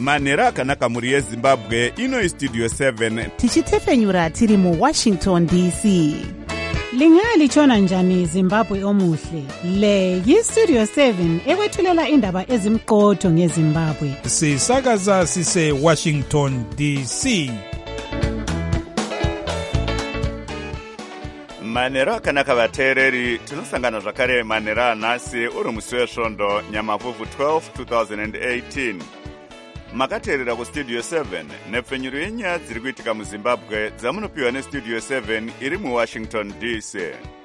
manhero akanaka mhuri yezimbabwe. Ino Studio 7 tichitefenyura tiri muWashington DC. Lingalitshona njani Zimbabwe omuhle? Le yiStudio 7 ekwethulela indaba ezimqotho ngeZimbabwe. Sisakaza sise Washington DC. manhero akanaka vateereri, tinosangana zvakare manhero anhasi uri musi wesvondo nyamavhuvhu 12 2018. Makateerera kuStudio 7 nepfenyuro yenyaya dziri kuitika muZimbabwe dzamunopiwa neStudio 7 iri muWashington DC.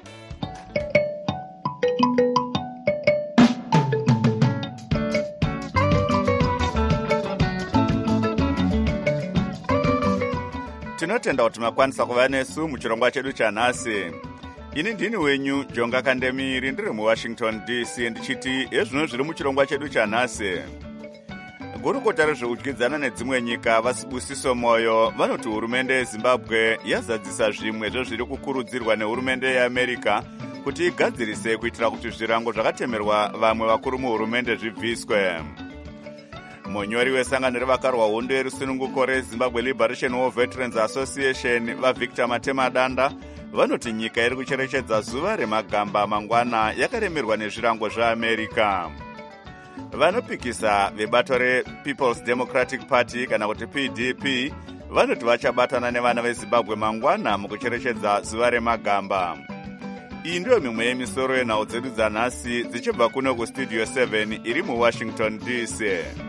Tinotenda kuti makwanisa kuva nesu muchirongwa chedu chanhasi. Ini ndini wenyu Jonga Kandemiri, ndiri muWashington DC, ndichiti ezvino zviri muchirongwa chedu chanhasi. Gurukota rezvekudyidzana nedzimwe nyika vasibusiso moyo vanoti hurumende yeZimbabwe yazadzisa zvimwe zvezviri kukurudzirwa nehurumende yeAmerika kuti igadzirise kuitira kuti zvirango zvakatemerwa vamwe vakuru muhurumende zvibviswe. Munyori wesangano revakarwa hondo yerusununguko reZimbabwe Liberation War Veterans Association vaVictor Matemadanda vanoti nyika iri kucherechedza zuva remagamba mangwana yakaremerwa nezvirango zveAmerika. Vanopikisa vebato rePeople's Democratic Party kana kuti PDP vanoti vachabatana nevana veZimbabwe mangwana mukucherechedza zuva remagamba. Iyi ndiyo mimwe yemisoro yenhau dzedu dzanhasi dzichibva kuno kuStudio 7 iri muWashington DC.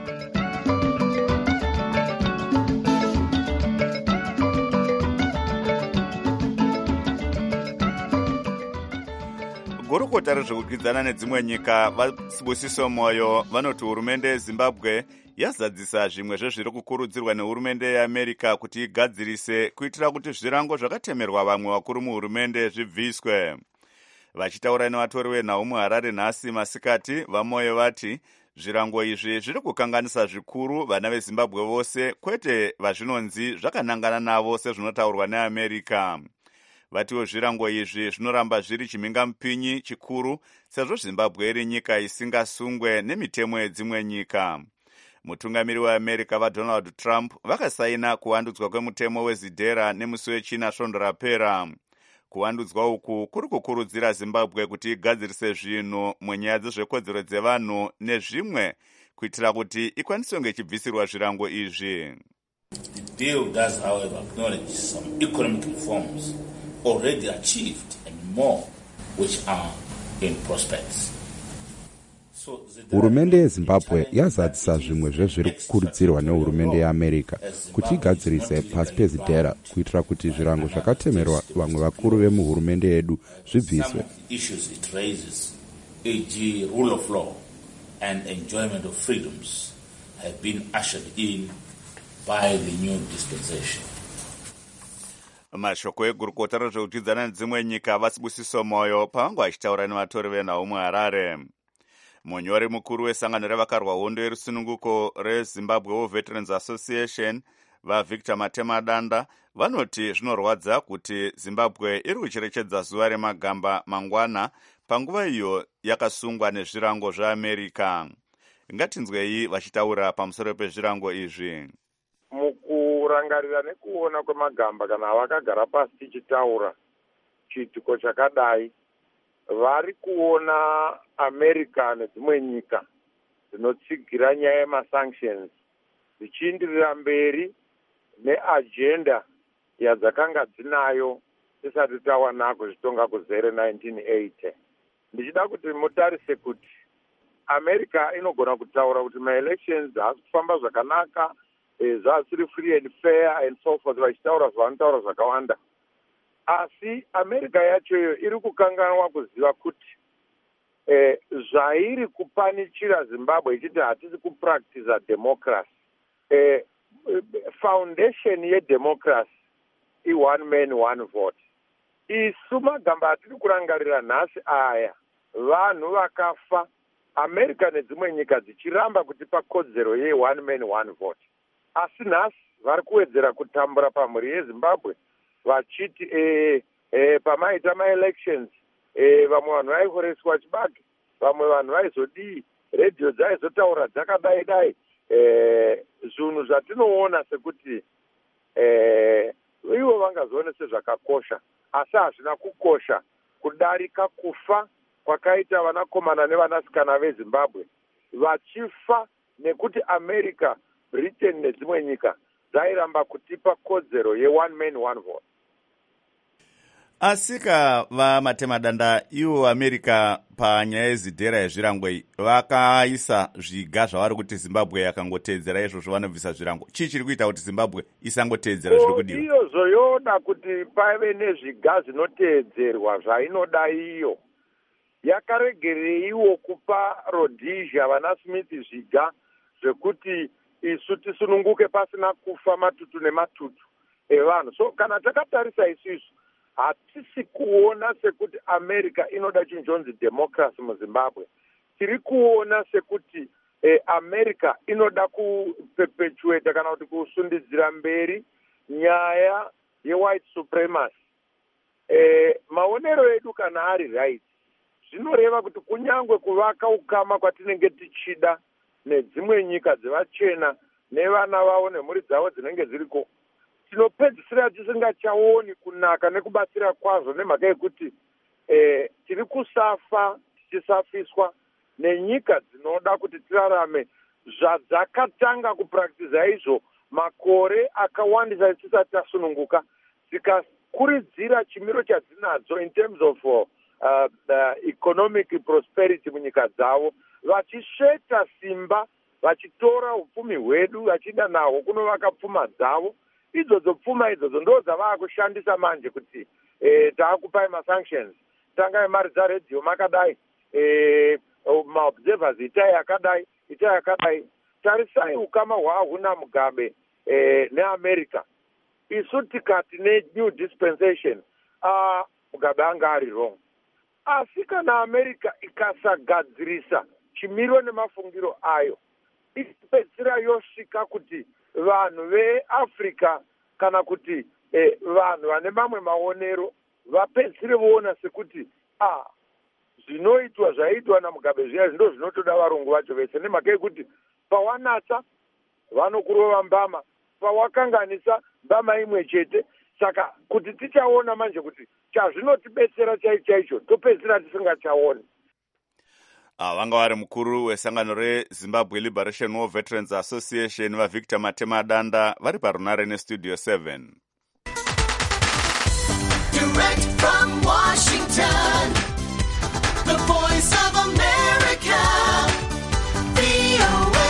Gurukota rezvekudyidzana nedzimwe nyika vasibusiso moyo vanoti hurumende yeZimbabwe yazadzisa zvimwe zvezviri kukurudzirwa nehurumende yeAmerika kuti igadzirise kuitira kuti zvirango zvakatemerwa vamwe vakuru muhurumende zvibviswe. Vachitaura nevatori venhau muHarare nhasi masikati, vamoyo vati zvirango izvi zviri kukanganisa zvikuru vana veZimbabwe vose, kwete vazvinonzi zvakanangana navo sezvinotaurwa neAmerika. Vatiwo zvirango izvi zvinoramba zviri chimhingamupinyi chikuru sezvo Zimbabwe iri nyika isingasungwe nemitemo yedzimwe nyika. Mutungamiri weAmerika vaDonald Trump vakasaina kuvandudzwa kwemutemo wezidhera nemusi wechina svondo rapera. Kuvandudzwa uku kuri kukurudzira Zimbabwe kuti igadzirise zvinhu munyaya dzezvekodzero dzevanhu nezvimwe kuitira kuti ikwanise kunge ichibvisirwa zvirango izvi. The deal does, however, acknowledge some economic reforms already achieved and more which are in prospects. Hurumende yeZimbabwe yazadzisa zvimwe zvezviri kukurudzirwa nehurumende yeAmerika kuti igadzirise pasi pezidhera kuitira kuti zvirango zvakatemerwa vamwe vakuru vemuhurumende yedu zvibviswe. Issues it raises, e.g. rule of law and enjoyment of freedoms, have been ushered in by the new dispensation. Mashoko egurukota rezvekudyidzana nedzimwe nyika vasibusiso moyo pavanga vachitaura nevatori venhau muHarare. Munyori mukuru wesangano revakarwa hondo yerusununguko reZimbabwe War Veterans Association vaVictor Matemadanda vanoti zvinorwadza kuti Zimbabwe iri kucherechedza zuva remagamba mangwana panguva iyo yakasungwa nezvirango zveAmerika. Ngatinzwei vachitaura pamusoro pezvirango izvi. Mukurangarira nekuona kwemagamba kana vakagara pasi tichitaura chiitiko chakadai, vari kuona America nedzimwe nyika dzinotsigira nyaya yemasanctions dzichiindirira mberi neagenda yadzakanga dzinayo tisati tawana kuzvitonga kuzere 1980. Ndichida kuti mutarise kuti America inogona kutaura kuti ma-elections haasi kufamba zvakanaka, zvasiri free and fair and so forth, vachitaura zvavanotaura zvakawanda. Asi America yacho iri kukanganwa kuziva kuti zvairi kupanichira Zimbabwe ichiti hatisi kupractice democracy. Foundation yedemocracy i-one man one vote. Isu magamba atiri kurangarira nhasi aya, vanhu vakafa, America nedzimwe nyika dzichiramba kutipa kodzero ye-one man one vote. Asi nhasi vari kuwedzera kutambura pamhuri yeZimbabwe vachiti pamaita ma-elections vamwe vanhu vaihoreswa chibage, vamwe vanhu vaizodii, radio dzaizotaura dzakadai-dai, zvinhu zvatinoona sekuti ivo vangazoone sezvakakosha asi hazvina kukosha kudarika kufa kwakaita vanakomana nevanasikana vezimbabwe vachifa nekuti America, Britain nedzimwe nyika dzairamba kutipa kodzero ye-one man one vote. Asika vamatemadanda ivo America panyaya yezidhera yezvirango vakaisa zviga zvavari kuti Zimbabwe yakangotedzera izvo zvavanobvisa zvirango. Chii chiri kuita kuti Zimbabwe isangotedzera zviri kudiwa? Iyo zoyoda kuti pave nezviga zvinotedzerwa zvainoda iyo. Yakaregereiwo kupa Rhodesia vana Smith zviga zvekuti isu tisununguke pasina kufa matutu nematutu evanhu. So kana takatarisa isusu hatisi kuona sekuti America inoda chinjonzi democracy muZimbabwe. Tiri kuona sekuti America inoda kuperpetuate kana kuti kusundidzira mberi nyaya ye-white supremacy. Maonero edu kana ari right, zvinoreva kuti kunyangwe kuvaka ukama kwatinenge tichida nedzimwe nyika dzevachena nevana vavo nemhuri dzavo dzinenge dziriko, tinopedzisira tisingachaoni kunaka nekubatsira kwazvo nemhaka yekuti tiri kusafa tichisafiswa nenyika dzinoda kuti tirarame zvadzakatanga kupraktiza izvo makore akawandisa tisati tasununguka, dzikakuridzira chimiro chadzinadzo in terms of economic prosperity munyika dzavo, vachisveta simba, vachitora upfumi hwedu vachida nahwo kunovaka pfuma dzavo. Idzodzo pfuma idzodzo ndo dzavaakushandisa manje kuti taakupai masanctions, tangai mari dzaredio makadai, maobservers itai akadai, itai akadai. Tarisai ukama hwaahuna Mugabe neAmerica. Isu tikati ne-new dispensation, Mugabe anga ari wrong. Asi kana America ikasagadzirisa chimiro nemafungiro ayo, ikapedzisira yosvika kuti vanhu veAfrica kana kuti vanhu vane mamwe maonero vapedzisire voona sekuti zvinoitwa zvaitwa naMugabe zviya ndo zvinotoda varungu vacho vese, nemhaka yekuti pawanatsa vanokurova mbama, pawakanganisa mbama imwe chete. Saka kuti tichaona manje kuti chazvinotibetsera chaicho topedzisira tisingachaoni. Vanga vari mukuru wesangano reZimbabwe Liberation War Veterans Association vaVictor Matemadanda vari parunare nestudio 7. Direct from Washington, the voice of America, VOA.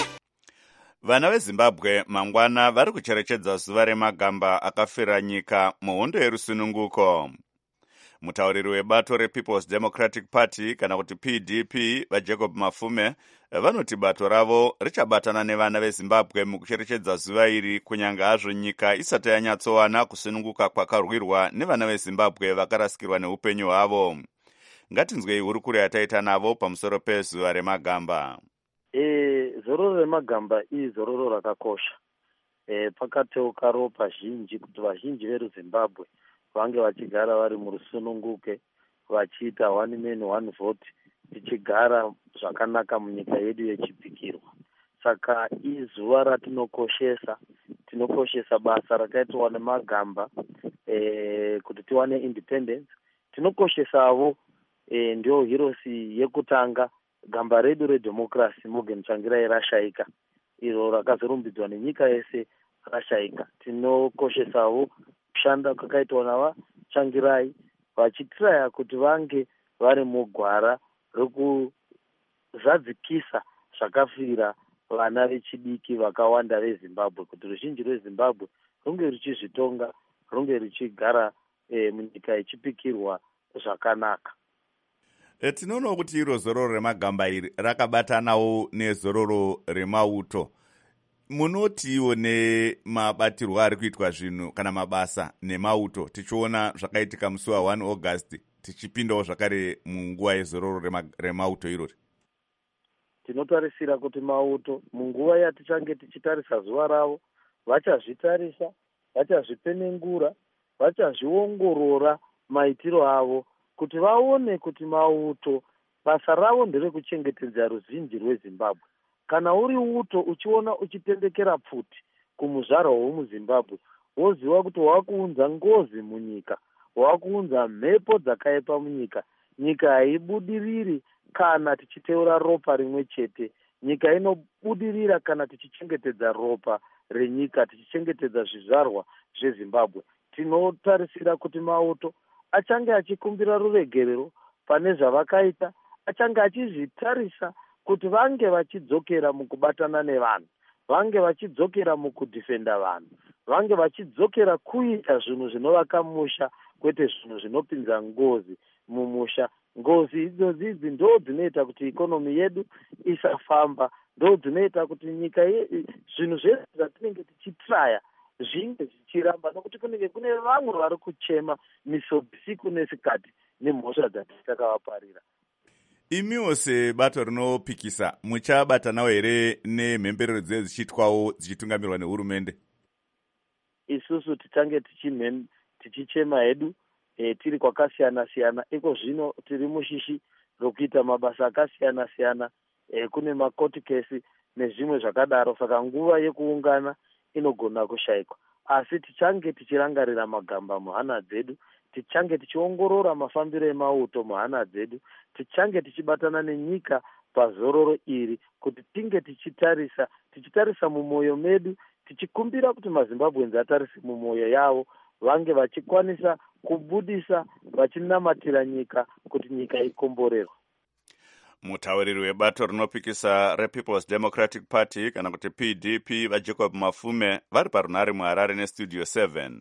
Vana veZimbabwe mangwana vari kucherechedza zuva remagamba akafira nyika muhondo yerusununguko. Mutauriri webato rePeople's Democratic Party kana kuti PDP vaJacob Mafume vanoti bato ravo richabatana nevana veZimbabwe mukucherechedza zuva iri kunyange hazvo nyika isati yanyatsowana kusununguka kwakarwirwa nevana veZimbabwe vakarasikirwa neupenyu hwavo. Ngatinzwei hurukuro yataita navo pamusoro pezuva remagamba. Zororo remagamba izororo rakakosha. Pakateuka ropa zhinji kuti vazhinji veruZimbabwe vange vachigara vari murusununguke vachiita one man one vote, tichigara zvakanaka munyika yedu yechipikirwa. Saka izuva ratinokoshesa, tinokoshesa basa rakaitwa nemagamba kuti tiwane independence. Tinokoshesavo ndio hirosi yekutanga gamba redu redemocracy Morgan Tsvangirai rashaika, iro rakazorumbidzwa nenyika yese rashaika. Tinokoshesavo kushanda kwakaitwa navaTsvangirai vachitiraya kuti vange vari mugwara rekuzadzikisa zvakafira vana vechidiki vakawanda veZimbabwe, kuti ruzhinji rweZimbabwe runge ruchizvitonga, runge ruchigara munyika yechipikirwa zvakanaka. Tinoonawo kuti iro zororo remagamba iri rakabatanawo nezororo remauto. Munotiwo nemabatirwo ari kuitwa zvinhu kana mabasa nemauto, tichiona zvakaitika musi wa1 August tichipindawo zvakare munguva yezororo remauto irori. Tinotarisira kuti mauto munguva yatichange tichitarisa zuva ravo vachazvitarisa, vachazvipenengura, vachazviongorora maitiro avo kuti vaone kuti mauto basa ravo nderekuchengetedza ruzhinji rweZimbabwe. kana uri uto uchiona uchitendekera pfuti kumuzvarwa wemuzimbabwe, woziva kuti wakuunza ngozi munyika, wakuunza mhepo dzakaipa munyika. Nyika haibudiriri kana tichiteura ropa rimwe chete. Nyika inobudirira kana tichichengetedza ropa renyika, tichichengetedza zvizvarwa zvezimbabwe. Tinotarisira kuti Mauto achange achikumbira ruregerero pane zvavakaita, achange achizvitarisa kuti vange vachidzokera mukubatana nevanhu, vange vachidzokera mukudhifenda vanhu, vange vachidzokera kuita zvinhu zvinovaka musha, kwete zvinhu zvinopinza ngozi mumusha. Ngozi idzi ndo dzinoita kuti ikonomi yedu isafamba, ndo dzinoita kuti nyika zvinhu zvese zvatinenge tichitraya zvinge zvichiramba, nokuti kunenge kune vamwe vari kuchema misobusiku nesikati nemhosva dzatisakavaparira. Imiwo sebato rinopikisa muchabatanawo here nemhemberero dzinenge dzichiitwawo dzichitungamirwa nehurumende? Isusu tichange tichichema hedu tiri kwakasiyana siyana. Iko zvino tiri mushishi rokuita mabasa akasiyana siyana, kune makoti kesi nezvimwe zvakadaro. Saka nguva yekuungana inogona kushayikwa, asi tichange tichirangarira magamba muhana dzedu, tichange tichiongorora mafambiro eMauto muhana dzedu, tichange tichibatana nenyika pazororo iri, kuti tinge tichitarisa mumwoyo medu, tichikumbira kuti mazimbabwenzi atarise mumwoyo yavo, vange vachikwanisa kubudisa, vachinamatira nyika kuti nyika ikomborerwe. Mutauriri webato rinopikisa rePeople's Democratic Party kana kuti PDP vaJacob Mafume vari parunhare muHarare neStudio 7.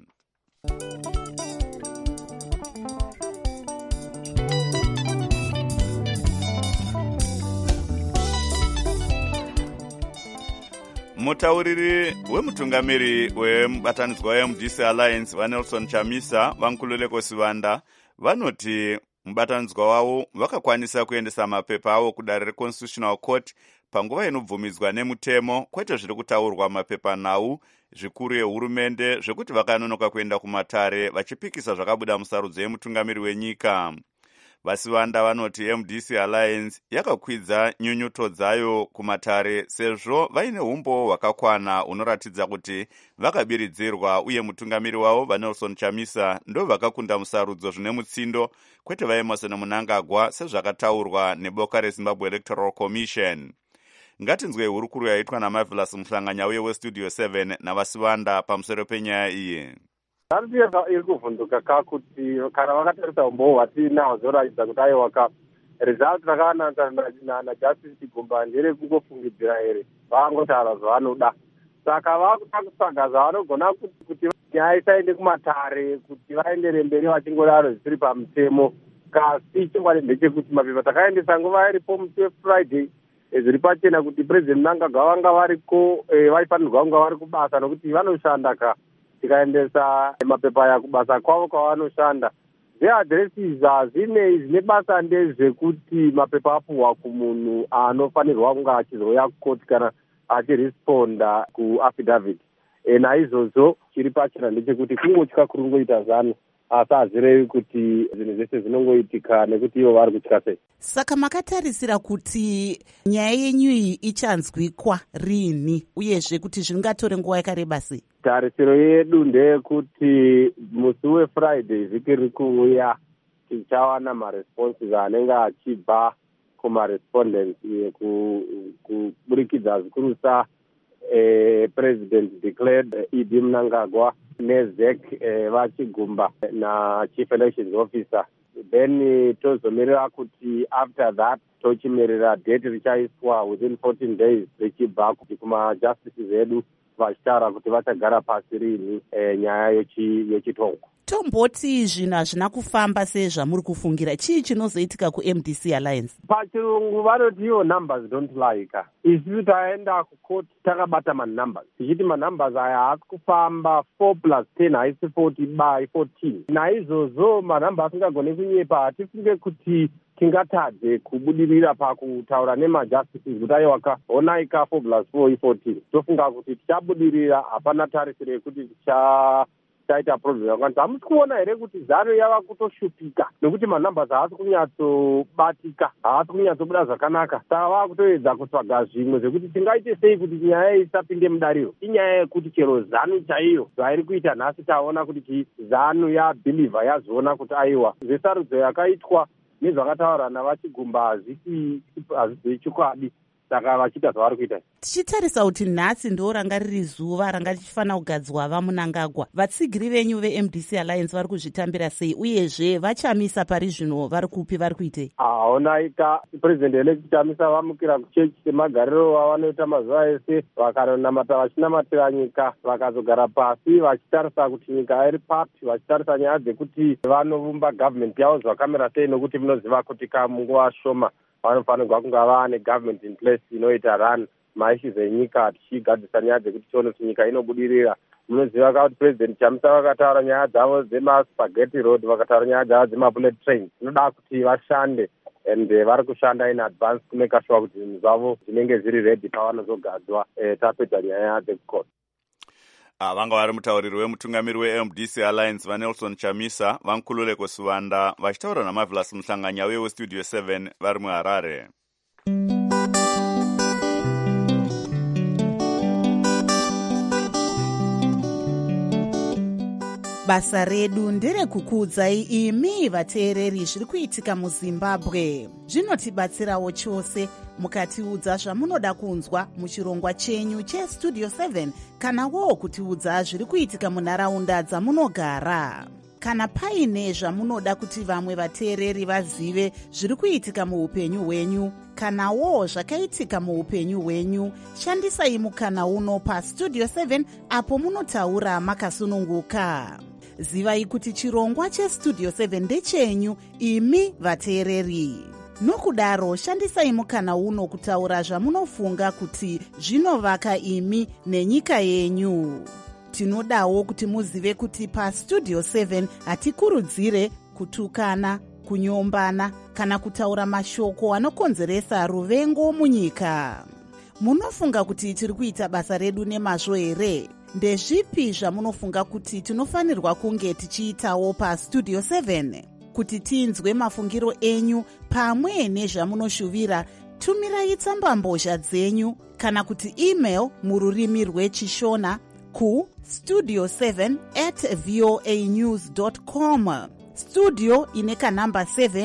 Mutauriri wemutungamiri wemubatanidzwa weMDC Alliance vaNelson Chamisa vankululeko Sivanda vanoti mubatanidzwa wavo vakakwanisa kuendesa mapepa avo kudare reConstitutional Court panguva inobvumidzwa nemutemo, kwete zviri kutaurwa mapepa nhau zvikuru yehurumende zvekuti vakanonoka kuenda kumatare vachipikisa zvakabuda musarudzo yemutungamiri wenyika. Vasivanda vanoti MDC Alliance yakakwidza nyunyuto dzayo kumatare sezvo vaine umbo hwakakwana unoratidza kuti vakabiridzirwa, uye mutungamiri wavo vaNelson Chamisa ndo vakakunda musarudzo zvine mutsindo, kwete vaEmerson Mnangagwa sezvakataurwa neboka reZimbabwe Electoral Commission. Ngatinzwe hurukuru yaitwa naMarvelous Muhlanganya uye weStudio 7 navasivanda pamusoro penyaya iyi. Handiyeza iri kuvhunduka kakuti kana vakatarisa umbo hwatinahwo zvoratidza kuti aiwaka result rakawananza naJustice Chigumba ndere kungofungidzira here, vangotaura zvavanoda. Saka vakuta kutsvaga zvavanogona kuti nyaya isaende kumatare, kuti vaendere mberi vachingodaro zvisiri pamutemo. Kasi chokwadi ndechekuti mapepa takaendesa nguva iripo musi weFriday zviri pachena kuti President Mnangagwa vanga variko, vaifanirwa kunga vari kubasa nokuti vanoshanda ka. Tikaendesa mapepa aya kubasa kwavo kwavanoshanda, zveadresses hazvinei, zvine basa ndezvekuti mapepa apuhwa kumunhu anofanirwa kunga achizouya kukoti kana achiresponda kuaffidavit. Naizvozvo chiri pachena ndechekuti kungotya kurungoita zano, asi hazvirevi kuti zvinhu zvese zvinongoitika nekuti ivo vari kutya sei. Saka makatarisira kuti nyaya yenyu iyi ichanzwikwa rini, uyezve kuti zvingatore nguva yakareba sei? Tarisiro yedu ndeyekuti musi weFriday vhiki riri kuuya tichawana maresponses anenge achibva kumarespondents kuburikidza zvikurusa President declared Idi Mnangagwa neZEC vaChigumba naChief Elections Officer. Then tozomirira kuti after that tochimirira date richaiswa within 14 days richibva kumajustices edu vachitaura kuti vachagara pasi rini nyaya yechitongo. Tomboti zvinhu hazvina kufamba sezvamuri kufungira, chii chinozoitika kuMDC Alliance? Pachirungu vanoti ivo numbers don't lie. Isusu taenda kukoti takabata manumbers, tichiti manumbers aya haasi kufamba 4 plus 10 haisi 40 by 14. Naizvozvo manumbers asingagone kunyepa, hatifunge kuti tingatadze kubudirira pakutaura nemajustices kuti aiwaka onaika 4 plus 4 14. Tofunga kuti tichabudirira, hapana tarisiro yekuti taita problem yakawanda. Hamusi kuona here kuti ZANU yava kutoshupika nekuti manambers haasi kunyatsobatika, haasi kunyatsobuda zvakanaka. Saka vava kutoedza kutsvaga zvimwe zvekuti tingaite sei kuti nyaya isapinde mudariro. Inyaya yekuti chero ZANU chaiyo zvairi kuita nhasi taona kuti ZANU yabhilivha yazoona kuti aiwa zvesarudzo yakaitwa nezvakataura navachigumba hazisi chokwadi, saka vachiita zvavari kuita. Tichitarisa kuti nhasi ndo ranga riri zuva ranga richifanira kugadzwa vaMunangagwa, vatsigiri venyu veMDC Alliance vari kuzvitambira sei uyezve vachamisa pari zvino, vari kupi, vari kuitei? Onaika president elect chamisa vamukira kuchechi semagariro vavanoita mazuva ese, vakanonamata vachinamatira nyika, vakazogara pasi vachitarisa kuti nyika iri papi, vachitarisa nyaya dzekuti vanovumba government yavo zvakamira sei, nokuti munoziva kuti kamunguva shoma vanofanirwa kunga vaane government in place inoita run maissues enyika, tichigadzisa nyaya dzekuti tione kuti nyika inobudirira. Munoziva kuti president chamisa vakataura nyaya dzavo dzemaspaghetti road, vakataura nyaya dzavo dzemabullet train. Zvinoda kuti vashande and vari kushanda in advance kumeka sure kuti zvinhu zvavo zvinenge zviri ready pavanozogadzwa tapedza nyaya dzekukota. Vanga vari mutauriri wemutungamiri weMDC Alliance vaNelson Chamisa, vaNkhululeko Sivanda vachitaura naMarvelous Muhlanganya weStudio 7 vari muHarare. Basa redu nderekukudzai imi vateereri zviri kuitika muZimbabwe. Zvinotibatsirawo chose mukatiudza zvamunoda kunzwa muchirongwa chenyu cheStudio 7 kanawo kutiudza zviri kuitika munharaunda dzamunogara. Kana paine zvamunoda kuti vamwe vateereri vazive zviri kuitika muupenyu hwenyu kanawo zvakaitika muupenyu hwenyu, shandisai mukana uno paStudio 7 apo munotaura makasununguka. Zivai kuti chirongwa cheStudio 7 ndechenyu imi vateereri. Nokudaro shandisai mukana uno kutaura zvamunofunga kuti zvinovaka imi nenyika yenyu. Tinodawo kuti muzive kuti paStudio 7 hatikurudzire kutukana, kunyombana kana kutaura mashoko anokonzeresa ruvengo munyika. Munofunga kuti tiri kuita basa redu nemazvo here? Ndezvipi zvamunofunga kuti tinofanirwa kunge tichiitawo paStudio 7? Kuti tinzwe mafungiro enyu pamwe nezvamunoshuvira, tumirai tsambambozha dzenyu kana kuti email mururimi rweChishona studio7@voanews.com, studio ine kanamba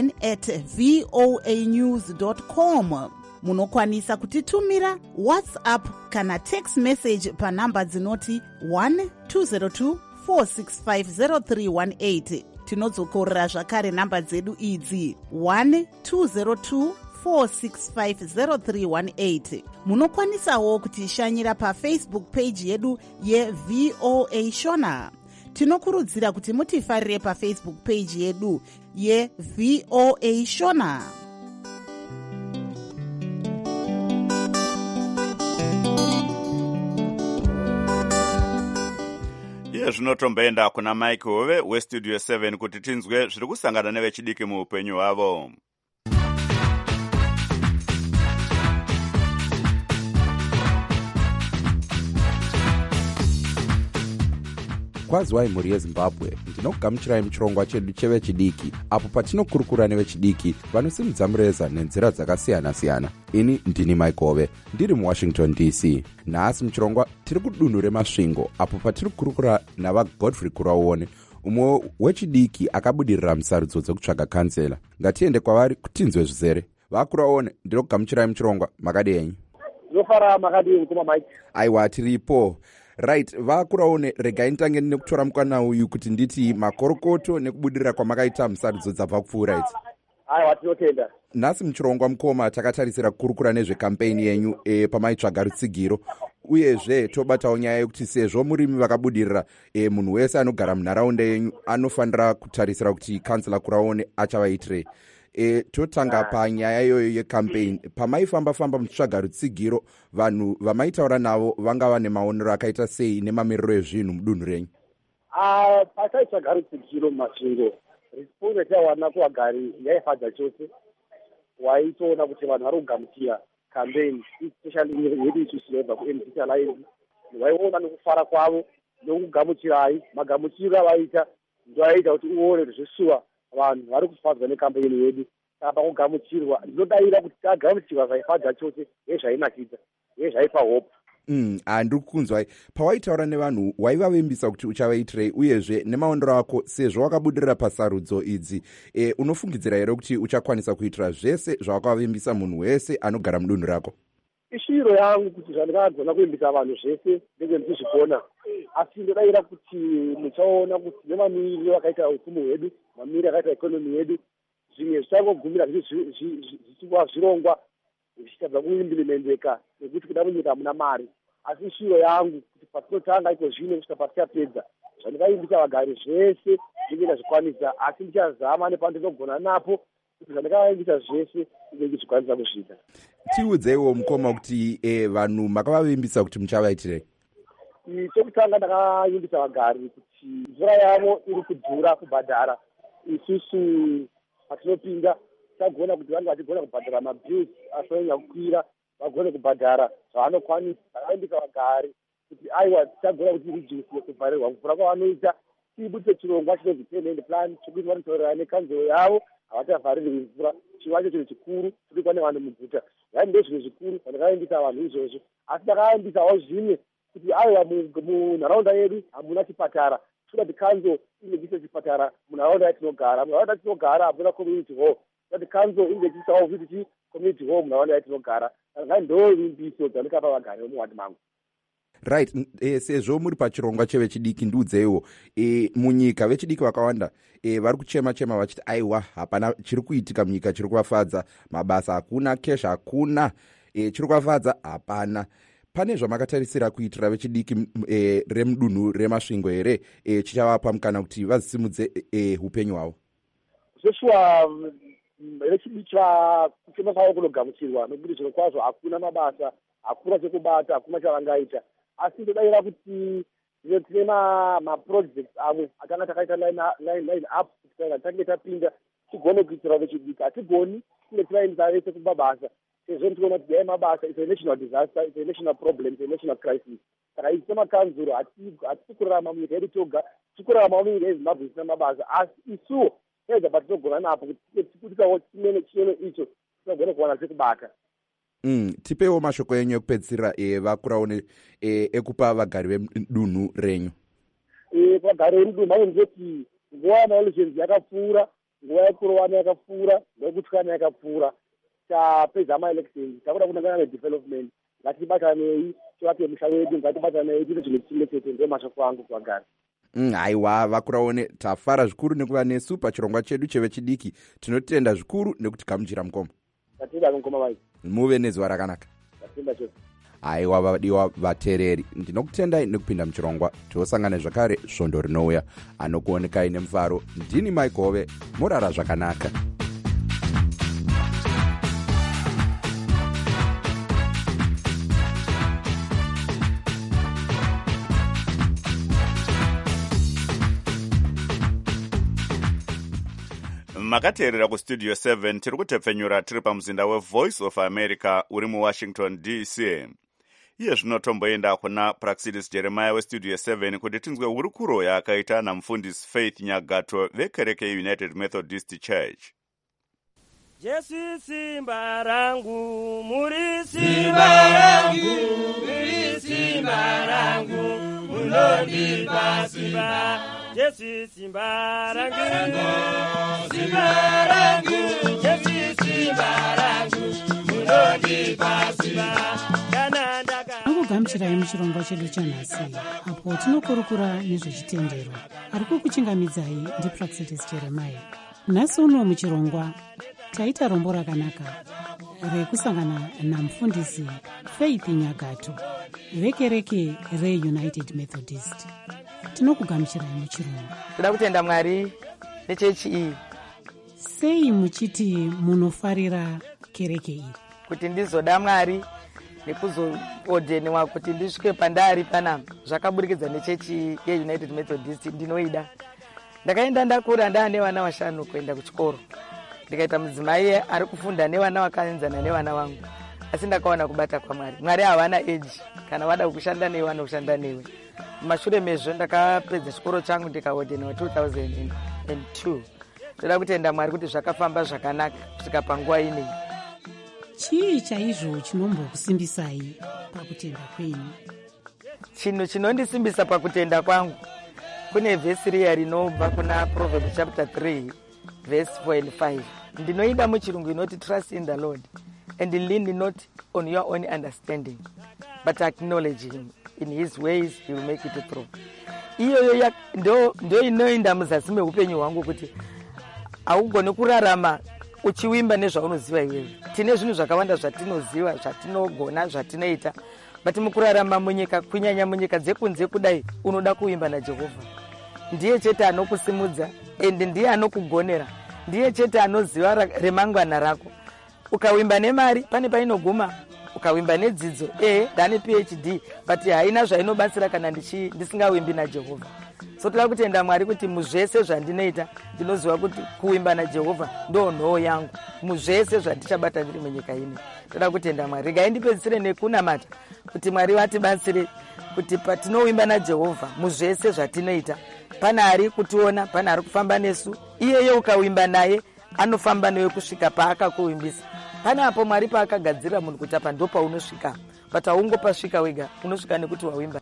7@voanews.com. Munokwanisa kutitumira WhatsApp kana text message panamba dzinoti 1202-465-0318. Tinodzokorera zvakare namba dzedu idzi 1202-465-0318. Munokwanisawo kutishanyira paFacebook page yedu yeVOA Shona. Tinokurudzira kuti mutifarire paFacebook page yedu yeVOA Shona. Zvinotomboenda kuna Mike Hove weStudio 7 kuti tinzwe zviri kusangana nevechidiki muupenyu hwavo. Kwazwai mhuri yeZimbabwe, ndinokugamuchirai muchirongwa chedu chevechidiki, apo patinokurukura nevechidiki vanosimudza mureza nenzira dzakasiyana-siyana. Ini ndini Mike Hove, ndiri muWashington DC. Nhasi muchirongwa tiri kudunhu remasvingo, apo patiri kurukura navaGodfrey Kuraone, umwe wechidiki akabudirira musarudzo dzekutsvaga kansela. Ngatiende kwavari kutinzwe zvizere. VaKuraone, ndinokugamuchirai muchirongwa, makadenyi? Ndinofara makadini kuma Mike? Aiwa, tiripo. Right, VaKuraone, regai nditange nekutora mukana uyu kuti nditi makorokoto nekubudirira kwamakaita musarudzo dzabva kupfuura idzi. Aiwa, tinotenda. Nhasi muchirongwa mukoma takatarisira kukurukura nezvekampeni yenyu pamaitsvaga rutsigiro, uyezve tobatawo nyaya yekuti sezvo murimi vakabudirira, munhu wese anogara munharaunda yenyu anofanira kutarisira kuti kansela Kuraone achavaitirei. Totanga panyaya iyoyo yekampeni. Pamaifamba-famba muchitsvaga rutsigiro, vanhu vamaitaura navo vanga vane maonero akaita sei nemamiriro ezvinhu mudunhu renyu? Pataitsvaga rutsigiro mumasvingo, response yatawana kuvagari yaifadza chose. Waitoona kuti vanhu vari kugamuchira campaign, especially yedu isusu yobva kuMDC Alliance. Waiona nekufara kwavo nokugamuchirai magamuchiro avaita ndoaita kuti uone kuti zvisuwa vanhu vari kufadzwa nekambeni yedu saka pakugamuchirwa ndinodavira kuti tagamuchirwa zvaifadza chose yezvainakidza yezvaipa hope. Handiri kukunzwai pawaitaura nevanhu waivavimbisa kuti uchavaitirei uyezve nemaondero ako sezvo wakabudirira pasarudzo idzi unofungidzira here kuti uchakwanisa kuitira zvese zvawakavimbisa munhu wese anogara mudunhu rako? Ishiro yangu kuti zvandingagona kuimbisa vanhu zvese ndenge ndichizvigona, asi ndodavira kuti muchaona kuti nemamiriro vakaita upfumi hwedu, mamiriro akaita ikonomi yedu, zvimwe zvichangogumira zvichiva zvirongwa zvichitadza kuimplementeka nekuti kuda munyika hamuna mari. Asi ishiro yangu kuti patinotanga iko zvino kusvika patichapedza zvandingaimbisa vagari zvese ndinge ndazvikwanisa, asi ndichazama nepandinogona napo kuti zvandingaimbisa zvese ndinge ndichikwanisa kuzviita. Tiudzeiwo mukoma kuti vanhu makavavimbisa kuti muchavaitirei? Chekutanga ndakaimbisa vagari kuti mvura yavo iri kudhura kubhadhara. Isusu patinopinda tagona kuti vanhu vachigona kubhadhara mabhills asonyanya kukwira vagone kubhadhara zvavanokwanisa. Ndakaimbisa vagari kuti aiwa tichagona kuti reduce kuvharirwa mvura kwavanoita, tibudise chirongwa chinonzi payment plan chekuti vanotaurira nekanzuro yavo havachavharirwi mvura. Chivacho chinhu chikuru chirikwa nevanhu muguta, yani ndezvinhu zvikuru zvandakaimbisa vanhu izvozvo. Asi ndakaimbisawo zvimwe kuti aiwa munharaunda yedu hamuna chipatara, toda kuti kanzo inogisa chipatara munharaunda yatinogara. Munharaunda yatinogara hamuna community hall, toda kuti kanzo ingogisawo VTT community hall munharaunda yatinogara. Saka ndoimbiso dzandikapa vagari vemuwadi mangu. Right, sezvo muri pachirongwa chevechidiki ndiudzeiwo munyika vechidiki vakawanda vari kuchema vachiti aiwa hapana chiri kuitika munyika chiri kuvafadza, mabasa hakuna, cash hakuna, chiri kuvafadza hapana. Pane zvamakatarisira kuitira vechidiki remudunhu remasvingo here chichavapa mukana kuti vazisimudze upenyu hwavo? Zveshuwa vechidiki kuchema kwavo kunogamuchirwa nokuti zviro kwazvo hakuna mabasa, hakuna chekubata, hakuna chavangaita. Asi ndodavira kuti tine maprojects amwe atanga takaita line up kuti tange tapinda tigone kuitira vechidiki. Hatigoni kunge tivaendesa vese kumabasa sezvo tiona kuti dai mabasa is a national disaster, is a national problem, is a national crisis. Saka isi semakanzuro hatisi kurarama munyika yedu toga, tiri kurarama munyika yeZimbabwe isina mabasa, asi isuwo tega patinogona napo kuti tikutisawo chimene icho tinogona kuwana sekubata. Tipewo mashoko enyu ekupedzisira vakurawo ekupa vagari vedunhu renyu. Vagari vedunhu vanonzoti nguva yamaelections yakapfuura, nguva yekurowana yakapfuura, nguva yekutyana yakapfuura. Tapedza amaelections takuda kunangana nedevelopment, ngatibatanei tivape musha wedu, ngatibatanei tiite zvinhu chimwe ndo mashoko angu kuvagari. Aiwa vakuraone, tafara zvikuru nekuva nesu pachirongwa chedu chevechidiki. Tinotenda zvikuru nekuti gamuchira mukoma. Tatenda mukoma vai. Muve nezuva rakanaka. Tatenda chose. Aiwa vadiwa vateereri, ndinokutendai nekupinda muchirongwa. Tiosangana zvakare svondo rinouya. Anokuonekai nemufaro ndini Mike Hove. Murara zvakanaka. Makateerera kustudio 7 tiri kutepfenyura tiri pamuzinda weVoice of America uri muWashington DC. Iye zvino tomboenda kuna Praxidis Jeremiah westudio 7 kuti tinzwe hurukuro yaakaita namufundisi Faith Nyagato vekereke United Methodist Church. Jesu simba rangu, muri simba rangu, muri simba rangu, munondipa simba. Jesu simba rangu, simba rangu, Jesu simba rangu, munondipa simba. Akugamuchirai muchirongwa chedu chanhasi, apo tinokurukura nezvechitendero. Ari kukuchingamidzai ndiPraxidis Jeremiah. Nhasi uno muchirongwa taita rombo rakanaka rekusangana namufundisi Faith Nyagato vekereke reUnited Methodist. Tinokugamuchirai muchirongwa. Toda kutenda Mwari nechechi iyi. Sei muchiti munofarira kereke iyi? Kuti ndizoda Mwari nekuzoodhenewa kuti ndisvike pandari panapa zvakaburikidza nechechi yeUnited Methodist ndinoida. Ndakaenda ndakura ndaane vana vashanu kuenda kuchikoro. Ndikaita mudzimai ari kufunda nevana vakaenzana nevana vangu. Asi ndakaona kubata kwaMwari. Mwari havana age. Kana wada kushanda newe vanokushanda newe. mashure mezvo ndakapedza chikoro changu ndikaodheniwa 2002. Toda kutenda Mwari kuti zvakafamba zvakanaka kusvika panguva inei. Chii chaizvo chinombokusimbisai pakutenda kwenyu? Chinhu chinondisimbisa pakutenda kwangu kune vhesi riya rinobva kuna Proverbs chapter 3 verse 4 and 5. Ndinoida muchirungu inoti trust in the Lord and lean not on your own understanding but acknowledge him in his ways he will make it through. Iyoyo ndo inoinda muzasi meupenyu hwangu kuti haugoni kurarama uchivimba nezvaunoziva iwewe. Tine zvinhu zvakawanda zvatinoziva, zvatinogona, zvatinoita, but mukurarama munyika, kunyanya munyika dzekunze kudai, unoda kuvimba naJehovha. Ndiye chete anokusimudza ende ndiye anokugonera, ndiye chete anoziva remangwana rako. Ukavimba nemari pane painoguma, ukavimba nedzidzo ndane PhD but haina zvainobatsira kana ndisingavimbi naJehovha. So toda kutenda Mwari kuti muzvese zvandinoita ndinoziva kuti kuvimba naJehovha ndo nhoo yangu muzvese zvandichabata ndiri munyika ino. Toda kutenda Mwari. Regai ndipedzisire nekunamata kuti Mwari vatibatsire kuti patinovimba naJehovha muzvese zvatinoita pane ari kutiona, pane ari kufamba nesu, iyeye ukavimba naye anofamba newe kusvika paakakuvimbisa. Pane apo Mwari paakagadzira munhu kuti apa ndo paunosvika, but haungopasvika wega, unosvika nekuti wavimba.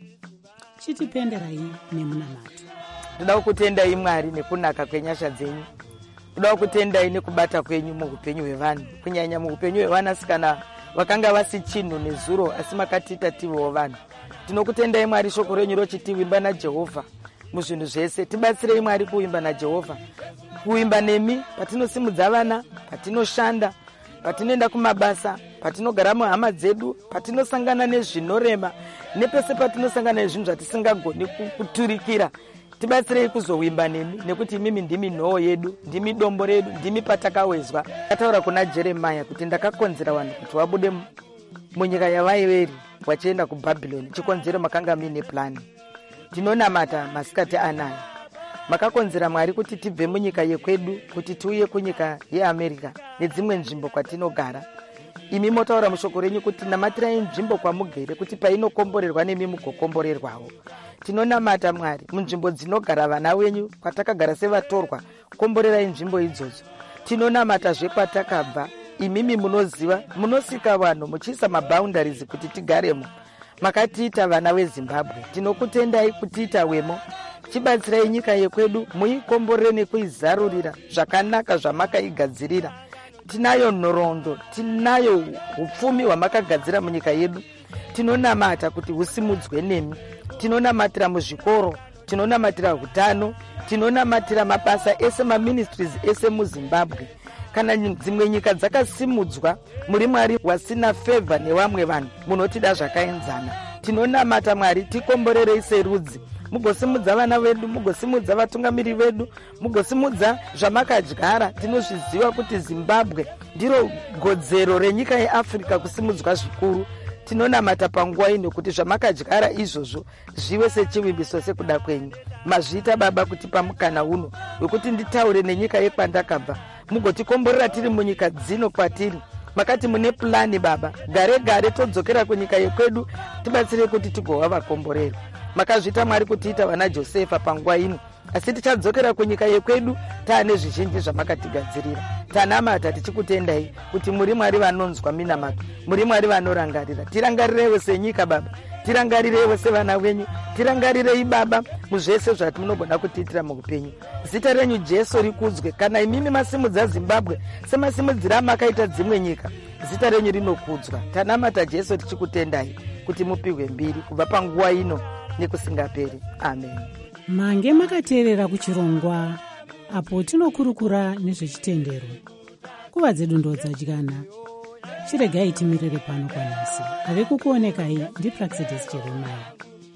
Chitipenderai nemunamato. Toda kutendai Mwari nekunaka kwenyasha dzenyu. Toda kutendai nekubata kwenyu muupenyu hwevanhu, kunyanya muupenyu hwevanasikana vakanga vasi chinhu nezuro asi makatiita tivewo vanhu. Tinokutendai Mwari, shoko renyu rochiti vimba naJehovha muzvinhu zvese. Tibatsirei Mwari kuvimba naJehovha, kuvimba nemi patinosimudza vana, patinoshanda, patinoenda kumabasa, patinogara muhama dzedu, patinosangana nezvinorema, nepese patinosangana nezvinhu zvatisingagoni kuturikira. Tibatsirei kuzovimba nemi nekuti imimi ndimi nhoo yedu, ndimi dombo redu, ndimi patakawezwa. Akataura kuna Jeremia kuti ndakakonzera vanhu kuti vabude munyika yavaiveri vachienda kuBhabhironi, chikonzero makanga muine plani. Tinonamata masikati anaya. Makakonzera Mwari kuti tibve munyika yekwedu kuti tiuye kunyika yeAmerica nedzimwe nzvimbo kwatinogara. Imi motaura mushoko renyu kuti namatirai nzvimbo kwamugere kuti painokomborerwa nemi mugokomborerwawo. Tinonamata Mwari munzvimbo dzinogara vana wenyu kwatakagara sevatorwa, komborerai nzvimbo idzodzo. Tinonamata zvekwatakabva, imimi munoziva, munosika vanhu muchiisa maboundaries kuti tigaremo. Makatiita vana veZimbabwe, tinokutendai kutiita wemo. Chibatsirai nyika yekwedu, muikomborere nekuizarurira zvakanaka zvamakaigadzirira. Tinayo nhoroondo, tinayo upfumi hwamakagadzira munyika yedu. Tinonamata kuti husimudzwe nemi. Tinonamatira muzvikoro, tinonamatira hutano, tinonamatira mabasa ese, maministries ese muZimbabwe. Kana dzimwe nyika dzakasimudzwa, muri Mwari wasina favor nevamwe vanhu, munotida zvakaenzana. Tinonamata Mwari, tikomborerei serudzi, mugosimudza vana vedu, mugosimudza vatungamiri vedu, mugosimudza zvamakadyara. Tinozviziva kuti Zimbabwe ndiro godzero renyika yeAfrica kusimudzwa zvikuru. Tinonamata panguva ino kuti zvamakadyara izvozvo zvive sechivimbiso sekuda kwenyu. Mazviita Baba kuti pamukana uno wekuti nditaure nenyika yekwandakabva, mugotikomborera tiri munyika dzino kwatiri. Makati mune plani Baba, gare gare todzokera kunyika yekwedu, tibatsire kuti tigova vakomboreri. Makazviita Mwari kutiita vana Josefa panguva ino, asi tichadzokera kunyika yekwedu taane zvizhinji zvamakatigadzirira. Tanamata tichikutendai kuti muri Mwari vanonzwa minamato, muri Mwari vanorangarira. Tirangarireiwo senyika Baba, tirangarireiwo sevana venyu, tirangarirei Baba muzvese zvatimunogona kutiitira muupenyu. Zita renyu Jesu rikudzwe. Kana imimi masimudza Zimbabwe semasimudzira makaita dzimwe nyika, zita renyu rinokudzwa. Tanamata Jesu tichikutendai kuti mupihwe mbiri kubva panguva ino nekusingaperi. Amen. Mange makateerera kuchirongwa apo tinokurukura nezvechitendero. Kuva dzedu ndo dzadyana. Chiregai timirire pano kwanhasi. Ave kukuonekai ndiPraxidis Jeremiah.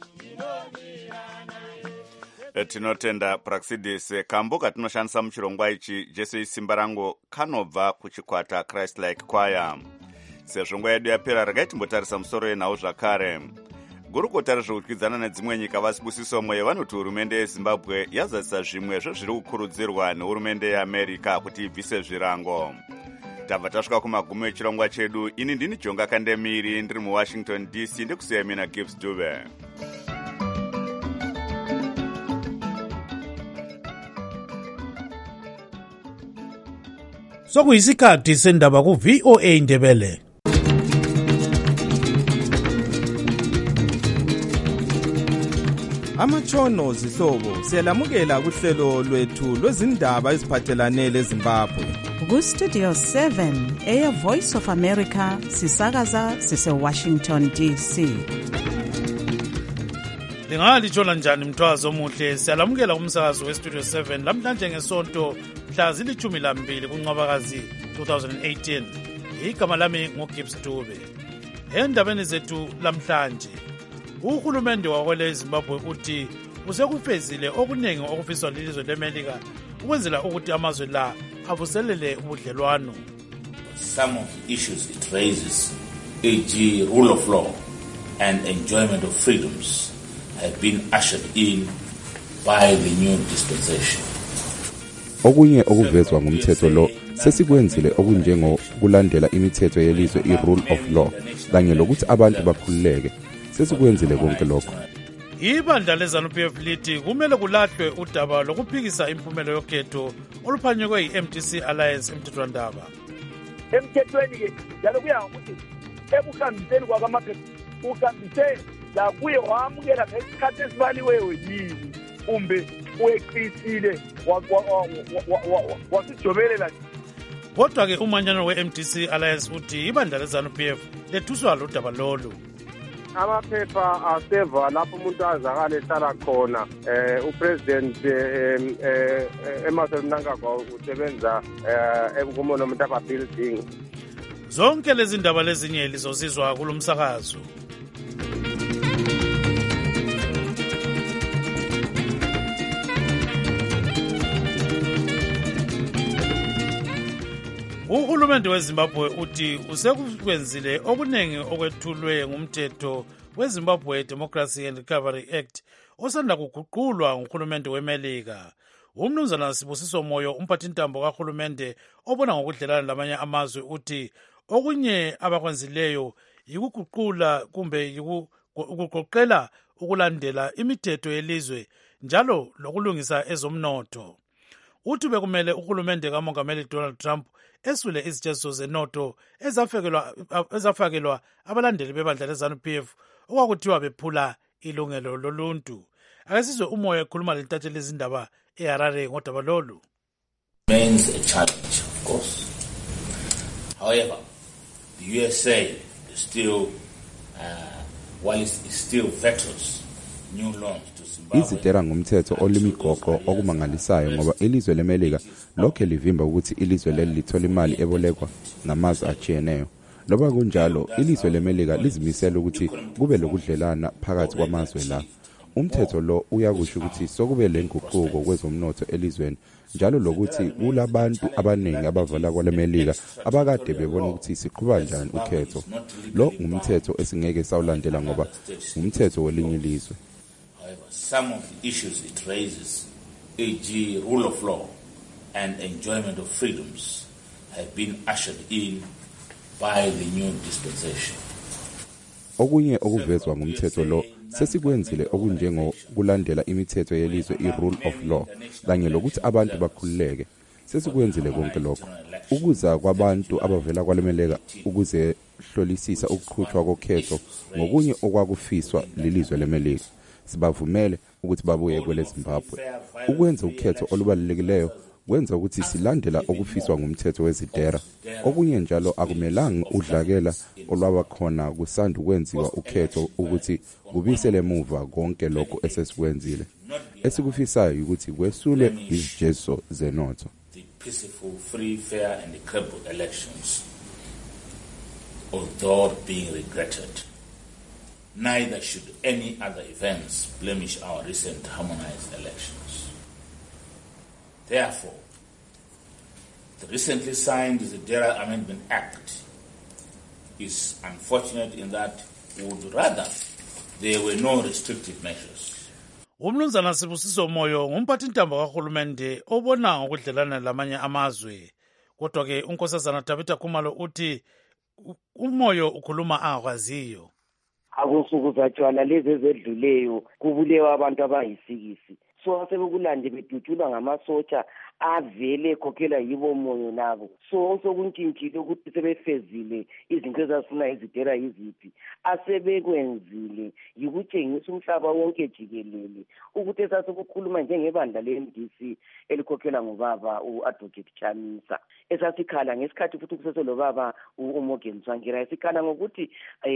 Tinotenda Praxidis. Kambo katinoshandisa muchirongwa ichi Jesu isimba rangu kanobva kuchikwata Christ Like Choir. Sezvo nguva yedu yapera, regai timbotarisa musoro yenhau zvakare. Gurukota rezvekudyidzana nedzimwe nyika vasibusiso mweyo vanoti hurumende yeZimbabwe yazadzisa zvimwe zvezviri kukurudzirwa nehurumende yeAmerica kuti ibvise zvirango. Tabva tasvika kumagumo echirongwa chedu. Ini ndini Jonga Kandemiri ndiri muWashington DC, ndikusiya mina Gibbs Dube. sokuyisikhathi sendaba ku-VOA Indebele. Amatshono zihlobo siyalamukela kuhlelo lwethu lwezindaba eziphathelane leZimbabwe. Ku-Studio 7 Voice of America sisakaza sise-Washington DC. Lingalithola njani mthwazo omuhle? Siyalamukela kumsakazo we-Studio 7 lamhlanje ngesonto mhla zili-12 kuNcwabakazi 2018. Igama lami nguGibbs Dube. Endabeni zethu lamhlanje, uhulumende wakwele Zimbabwe uthi usekufezile okuningi okufiswa lilizwe leMelika ukwenzela ukuthi amazwe la avuselele ubudlelwano. Some of the issues it raises, e.g. rule of law and enjoyment of freedoms, have been ushered in by the new dispensation. Okunye okuvezwa ngumthetho lo sesikwenzile okunjengokulandela imithetho yelizwe i-rule of law kanye lokuthi abantu bakhululeke. Sesikwenzile konke lokho. Ibandla leZANU-PF lithi kumele kulahlwe udaba lokuphikisa impumelo yokhetho oluphanyekwe yi-MDC Alliance emthethwandaba. Emthethweni-ke njalo kuya ngokuthi ekuhambiseni kwakamaphepha uhambise la kuye wamukela ngesikhathi esibaliweyo yini kumbe uyeqisile wasijobelela. Kodwa-ke umanyano we-MDC Alliance uthi ibandla leZANU-PF lethuswa ludaba lolu. Amaphepha aseva lapho umuntu azakale ehlala khona. Upresident Emmerson Mnangagwa usebenza kumo noMntaba building. Zonke lezi ndaba lezinye lizozizwa kulomsakazo. Uhulumende weZimbabwe uthi usekukwenzile okuningi okwethulwe ngumthetho weZimbabwe Democracy and Recovery Act osanda kuguqulwa nguhulumende weMelika. Umnumzana Sibusiso Moyo, umphathintambo kahulumende obona ngokudlelana lamanye amazwe, uthi okunye abakwenzileyo yikuguqula kumbe ukugoqela ukulandela imithetho yelizwe njalo lokulungisa ezomnotho. Uthi bekumele uhulumende kaMongameli Donald Trump esule izijeziso zenotho ezafakelwa abalandeli bebandla leZANU-PF okwakuthiwa bephula ilungelo loluntu. Akasizwe uMoya ekhuluma lentatsheli lezindaba eHarare ngodaba lolu. Remains a challenge, of course. However, the USA still, while it still vetoes new laws to Zimbabwe. Izitera ngumthetho olimigoqo okumangalisayo ngoba ilizwe leMelika lokho livimba ukuthi ilizwe leli lithola imali ebolekwa ngamazwe ajiyeneyo. Loba kunjalo, ilizwe leMelika lizimisela ukuthi kube lokudlelana phakathi kwamazwe la. Umthetho lo uyakusho ukuthi sokube lenguquko kwezomnotho elizweni njalo lokuthi kulabantu abaningi abavela kwaleMelika abakade bebona ukuthi siqhuba njani ukhetho. Lo ngumthetho esingeke sawulandela ngoba umthetho welinye ilizwe. Some of the issues it raises, e.g. rule of law and enjoyment of freedoms, have been ushered in by the new dispensation. Okunye okuvezwa ngumthetho lo sesikwenzile okunjengokulandela imithetho yelizwe i-rule of law kanye lokuthi abantu bakhululeke. Sesikwenzile konke lokho. Ukuza kwabantu abavela kwaleMelika ukuze hlolisisa ukuqhutshwa kokhetho ngokunye okwakufiswa lilizwe leMelika. Sibavumele ukuthi babuye kweleZimbabwe. Ukwenza ukhetho olubalulekileyo kwenza ukuthi silandela okufiswa ngumthetho wezidera. Okunye njalo akumelanga udlakela olwaba khona kusanda ukwenziwa ukhetho ukuthi kubisele emuva konke lokho esesikwenzile. Esikufisayo ukuthi kwesulwe izijeziso zenotho. The peaceful, free, fair and credible elections, although being regretted, neither should any other events blemish our recent harmonized elections. Therefore, the recently signed Zedera Amendment Act is unfortunate in that we would rather there were no restrictive measures. Umnumzana Sibusiso Moyo ngumphathintambo kahulumende obona ngokudlelana lamanye amazwe. Kodwa-ke unkosazana Tabitha Khumalo uthi uMoyo ukhuluma angakwaziyo. Akusuku zatshwala lezi ezedluleyo kubulewa abantu abayisikisi. So asebekulande bedutshulwa ngamasotsha avele ekhokhelwa yibo moyo nabo. So sokuntshintshile ukuthi sebefezile izinto ezafuna izidera yiziphi, asebekwenzile yikutshengisa umhlaba wonke jikelele ukuthi esasikukhuluma njengebandla le-MDC elikhokhelwa ngubaba u-Advocate Chamisa, esasikhala ngesikhathi futhi kuseselo baba uMorgan Tsvangira, esikhala ngokuthi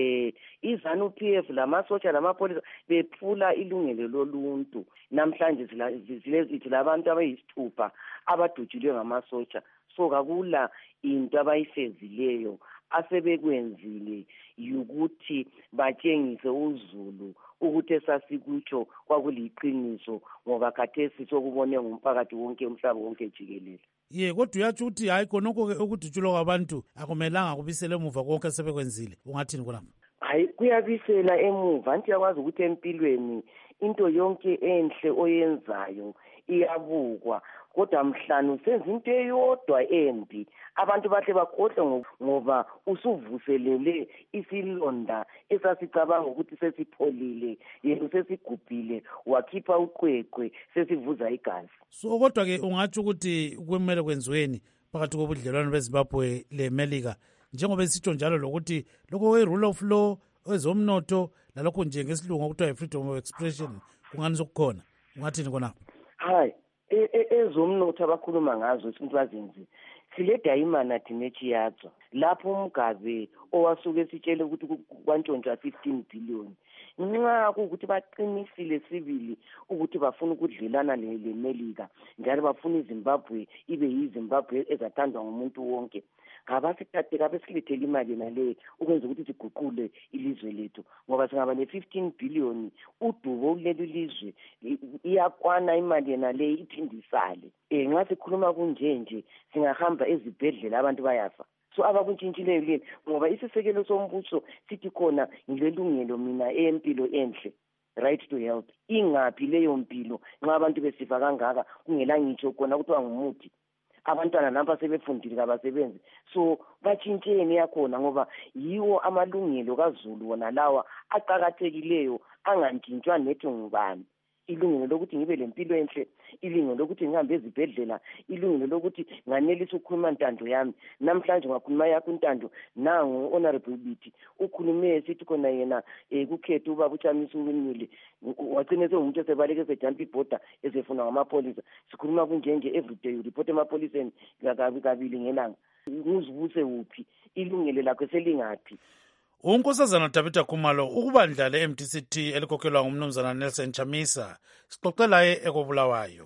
iZANU-PF lamasotsha lamapolisa bephula ilungelo loluntu. Namhlanje silabantu abayisithupha abadutshulwe ngamasotsha, so kakula into abayifezileyo asebekwenzile yukuthi batshengise uzulu ukuthi esasikutsho kwakuliqiniso ngoba khathesi sokubone ngumphakathi wonke umhlaba wonke jikelele. Kodwa uyatsho ukuthi hayi khonokho-ke ukudutshulwa kwabantu akumelanga kubisele emuva konke sebekwenzile, ungathini khonapho? Hayi, kuyabisela emuva. Anti yakwazi ukuthi empilweni into yonke enhle oyenzayo iyabukwa, kodwa mhlanu senza into eyodwa embi abantu bahle bakhohle ngoba usuvuselele isilonda esasicabanga ukuthi sesipholile, yena sesigubhile, wakhipha uqweqwe, sesivuza igazi. So kodwa-ke ungatsho ukuthi kumele kwenziweni phakathi kobudlelwano beZimbabwe le-Melika, njengoba sitsho njalo lokuthi lokho we-rule of law, ezomnotho, lalokho nje ngesilungu okuthiwa i-freedom of expression kungani sokukhona, ungathini khonapho? Hayi, ezomnotho abakhuluma ngazo esintwazinzi sile dayimana thinechiyatswa lapho umgabe owasuke sitshele ukuthi kwantshontsha 15 billion. Nxa ukuthi baqinisile sibili ukuthi bafuna ukudlelana le-Melika njalo bafuna iZimbabwe ibe yiZimbabwe ezathandwa ngumuntu wonke, ngabasithathe kabe silethele imali nale ukwenza ukuthi siguqule ilizwe lethu, ngoba singaba ne-15 billion udubo kuleli lizwe iyakwana imali nale iphindisale. Nxa sikhuluma kunjenje singahamba ezibhedlela abantu bayafa. So abakuntshintshile yini ngoba isisekelo sombuso sithi khona ngilelungelo mina empilo enhle, right to health. Ingaphi leyo mpilo nxa abantu besifa kangaka kungela ngitsho khona kuthiwa ngumuthi? Abantwana nampa sebefundile kabasebenzi, so batshintsheni yakhona ngoba yiwo amalungelo kaZulu wona lawa aqhakathekileyo angantshintshwa nethi ngubani. Ilungelo lokuthi ngibe lempilo enhle, ilungelo lokuthi ngihambe ezibhedlela, ilungelo lokuthi nganelisa ukukhuluma ntando yami. Namhlanje ngakhuluma yakho intando, nangu honorable Bithi ukhulume sithi khona yena kukhetha ubaba uChamisa uwinile, wagcina sengumuntu esebaleke esejampa ibhoda ezefuna ngamapolisa. Sikhuluma kunjenje everyday ureport emapoliseni kabili ngelanga. Ngizibuse uphi ilungelo lakho selingaphi? uNkosazana Tabitha Khumalo ukubandla le-MDC elikhokhelwa ngumnumzana Nelson Chamisa, sixoxe laye ekobulawayo.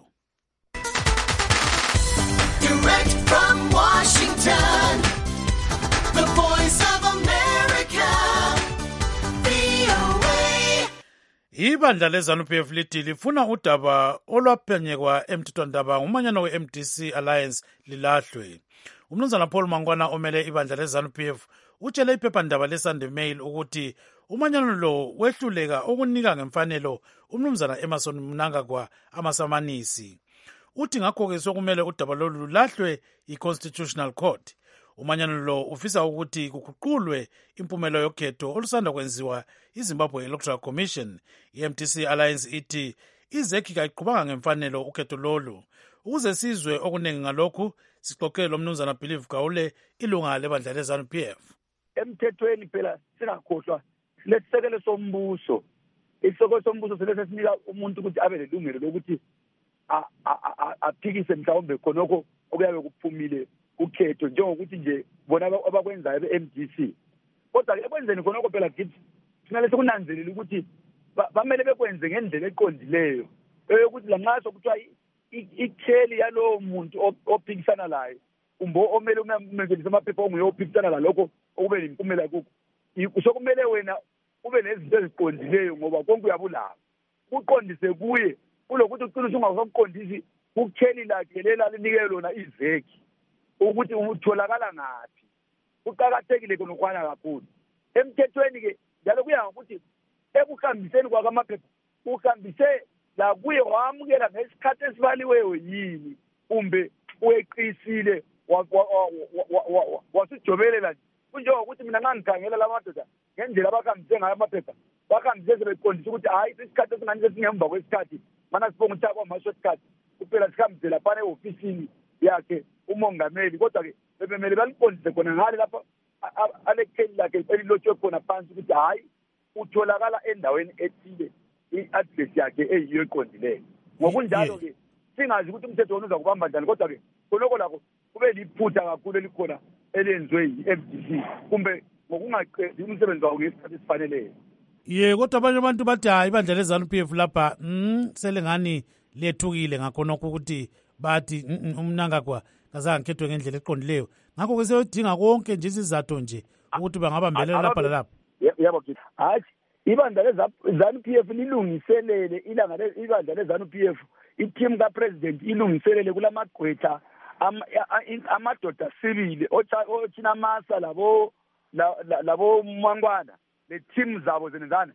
Direct from Washington, the voice of America, VOA. Ibandla leZANU-PF lithi lifuna udaba olwaphenyekwa emthethwandaba ngumanyano we-MDC Alliance lilahlwe. Umnumzana Paul Mangwana omele ibandla leZANU-PF utshele iphephandaba leSunday Mail ukuthi umanyano lo wehluleka ukunika ngemfanelo umnumzana Emerson Mnangagwa amasamanisi. Uthi ngakho-ke sokumele udaba lolu lulahlwe i-Constitutional Court. Umanyano lo ufisa ukuthi kuguqulwe impumelo yokhetho olusanda kwenziwa iZimbabwe Electoral Commission. I-MDC Alliance ithi izekhi kayiqhubanga ngemfanelo ukhetho lolu. Ukuze sizwe okuningi ngalokhu, sixoxe lo mnumzana Believe Gawule, ilunga lebandla leZANU-PF. Emthethweni phela singakhohlwa lesisekelo sombuso, isisekelo sombuso selese sinika umuntu ukuthi abe lelungelo lokuthi aphikise mhlawumbe khonokho okuyabe kuphumile ukhetho, njengokuthi nje bona abakwenzayo be-MDC. Kodwa ekwenzeni khonokho phela kithi thina lesikunanzelela ukuthi bamele bekwenze ngendlela eqondileyo, ukuthi lanxa sokuthiwa ikheli yalowo muntu ophikisana layo kumbe omele umemezisa amaphepha onguyophikisana lalokho okube nempumela kukho, sokumele wena ube nezinto eziqondileyo ngoba konke uyabulala uqondise kuye kulokuthi uqinise ungakuqondisi kukheli lakhe lela linike lona iveki ukuthi utholakala ngaphi. Kuqakathekile konokwana kakhulu emthethweni ke njalo kuya ngokuthi ekuhambiseni kwamaphepha uhambise la kuye wamukela ngesikhathi esibaliweyo yini kumbe uyeqisile wasijobelela nje. Kunjengokuthi mina ngangikhangela lamadoda ngendlela abahambise ngayo amaphepha, bahambise sebeqondisa ukuthi hayi isikhathi esingani sesingemva kwesikhathi mana sibonga ukuthi akwamasho isikhathi kuphela sikhambize laphana ehofisini yakhe umongameli, kodwa-ke bebemele baliqondise khona ngale lapho ale kheli lakhe elilotshwe khona phansi ukuthi hhayi utholakala endaweni ethile i-adresi yakhe eyiyo eqondileyo. Ngokunjalo-ke singazi ukuthi umthetho wona uza kubamba njani, kodwa-ke khonoko lakho kube liphutha kakhulu elikhona elenziwe yi-FDC kumbe ngokungaqedi umsebenzi wawo ngesikhathi esifaneleyo. Kodwa abanye abantu bathi hayi ibandla le-ZANU-PF lapha sele ngani lethukile ngakhonokho ukuthi bathi uMnangagwa kazange akhethwe ngendlela eqondileyo, ngakho-ke seyodinga konke nje isizathu nje ukuthi bangabambelela lapha lalapha. Yabo hathi ibandla le-ZANU-PF lilungiselele ibandla le-ZANU-PF i-team kapresident ilungiselele kulamagqwetha amadoda sibili oThinamasa labo Mangwana le team zabo zenezana.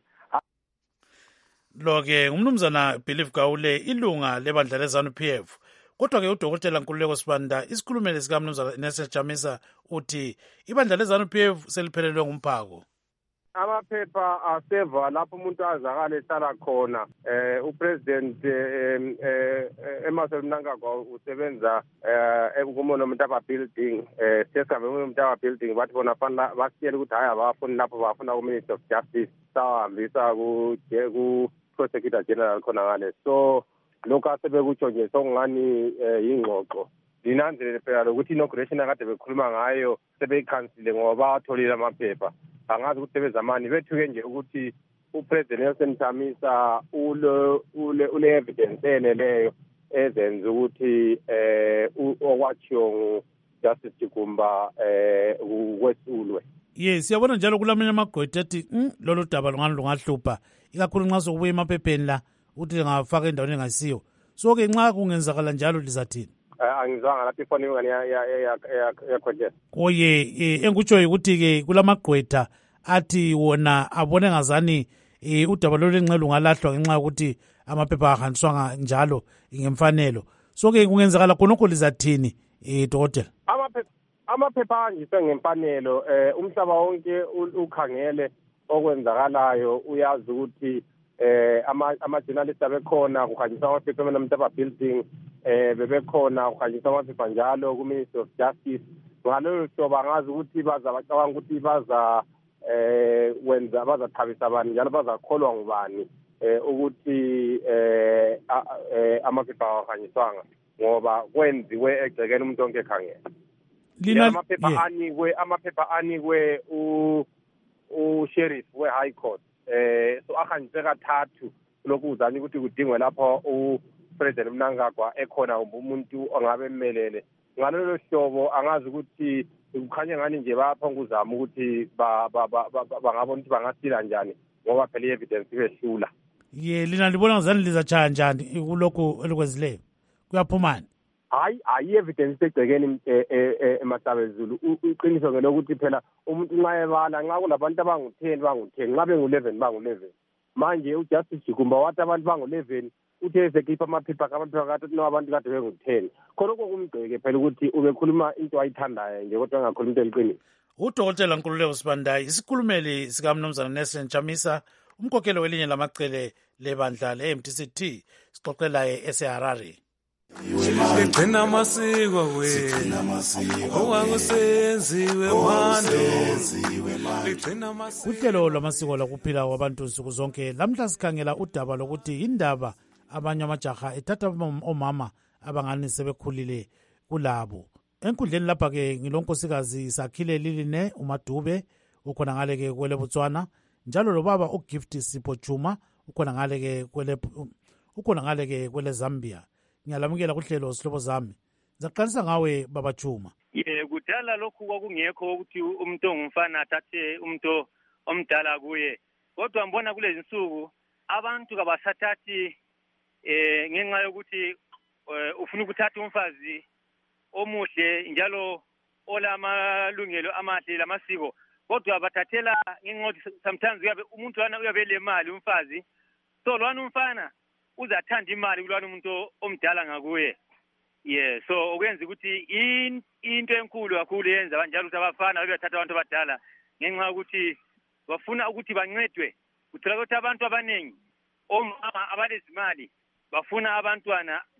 Lo-ke ngumnumzana Believe Gawule, ilunga lebandla le-ZANU-PF. Kodwa-ke udokotela Nkululeko Sibanda, isikhulumeli sikamnumzana Nelson Chamisa, uthi ibandla le-ZANU-PF seliphelelwe ngumphako. Amaphepha aseva lapho umuntu azakale ehlala khona. Upresident Emmerson Mnangagwa usebenza kuMonomtaba building. Sesihambe kuMonomtaba building bathi bona fanele basiyele ukuthi hayi abafuni lapho bafuna ku-Minister of Justice sahambisa ku-Prosecutor General khona ngale. So lokhu asebekutsho nje sokungani yingxoxo. Linanzelele phela lokuthi inauguration akade bekhuluma ngayo sebeyikhansile ngoba batholile amaphepha. Angazi ukuthi sebezamani bethuke nje ukuthi uPresident Nelson Chamisa ule evidence eneleyo ezenza ukuthi okwachiyo Justice Chigumba kwesulwe. Siyabona njalo kulamanye amagqwetha athi lolu daba lungahlupha ikakhulu nxa sokubuya emaphepheni la ukuthi lingafaka endaweni engasiyo. So-ke nxa kungenzakala njalo lizathini? Angizwanga lapho ifoni ingane yakhonjela. Engutsho ukuthi-ke kulamagqwetha athi wona abone ngazani udaba lolwenxe lungalahlwa ngenxa yokuthi amaphepha ahanjiswanga njalo ngemfanelo. So-ke kungenzakala khonokho lizathini dokotela? Amaphepha ahanjiswe ngemfanelo, umhlaba wonke ukhangele okwenzakalayo, uyazi ukuthi ama-journalist abekhona kuhanjiswa amaphepha eMonomtaba building, bebekhona kuhanjiswa amaphepha njalo ku-Ministry of Justice. Ngalolo hlobo angazi ukuthi bacabanga ukuthi bazathabisa abantu njalo bazakholwa ngubani ukuthi amaphepha awahanjiswanga ngoba kwenziwe egcekeni umuntu onke ekhangela. Amaphepha anikwe u-sheriff we-High Court so ahanjiswe kathathu lokhu uzanye ukuthi kudingwe lapho uPresident Mnangagwa ekhona umuntu ongabe emelele. Ngalolo hlobo angazi ukuthi kukhanya ngani nje bayaphonga uzama ukuthi bangabona ukuthi bangasila njani ngoba phela i-evidence ibehlula. Lina libona ngazani lizatshaya njani kulokhu elikwenzileyo? Kuyaphumani? Hayi i-evidence egcekeni eMatabezulu iqiniso ngelokuthi phela umuntu nxa ebala nxa kulabantu bangu-10 nxa bengu-11 bangu-11 manje uJustice Chigumba wathi abantu bangu-11 uthe esekhipha amaphepha kathi no abantu kade bengu-10 khonokho kumgceke phela ukuthi ubekhuluma into ayithandayo nje kodwa angakhuluma into eliqiniso. Udokotela Nkululeko Sibanda, isikhulumeli sikamnumzana Nelson Chamisa, umkhokheli welinye lamacele lebandla le-MDCT, sixoxelaye eseHarare. Sigcina amasiko wethu okwakusenziwe manje. Uhlelo lwamasiko lokuphila kwabantu nsuku zonke lamhla sikhangela udaba lokuthi indaba abanye amajaha ethatha omama abangani sebekhulile kulabo. Enkundleni lapha-ke ngilonkosikazi Sakhile Liline uMadube ukhona ngale-ke kwele Botswana, njalo lobaba uGift Sipho Chuma ukhona ngale-ke kwele Zambia. Ngiyalamukela kuhlelo sihlobo zami. Ngizaqalisa ngawe baba Chuma. Kudala lokhu kwakungekho ukuthi umuntu ongumfana athathe umuntu omdala kuye. Kodwa mbona kulezi insuku abantu kabasathathi ngenxa yokuthi ufuna ukuthatha umfazi omuhle njalo olamalungelo amahle lamasiko. Kodwa bathathela ngenxa yokuthi sometimes umuntu uyabe le mali umfazi. So lwana umfana uzathanda imali kulwana umuntu omdala ngakuye. So okwenza ukuthi into enkulu kakhulu yenza njalo ukuthi abafana bayathatha abantu abadala ngenxa yokuthi bafuna ukuthi bancedwe. Uthola ukuthi abantu abaningi omama abalezimali bafuna abantwana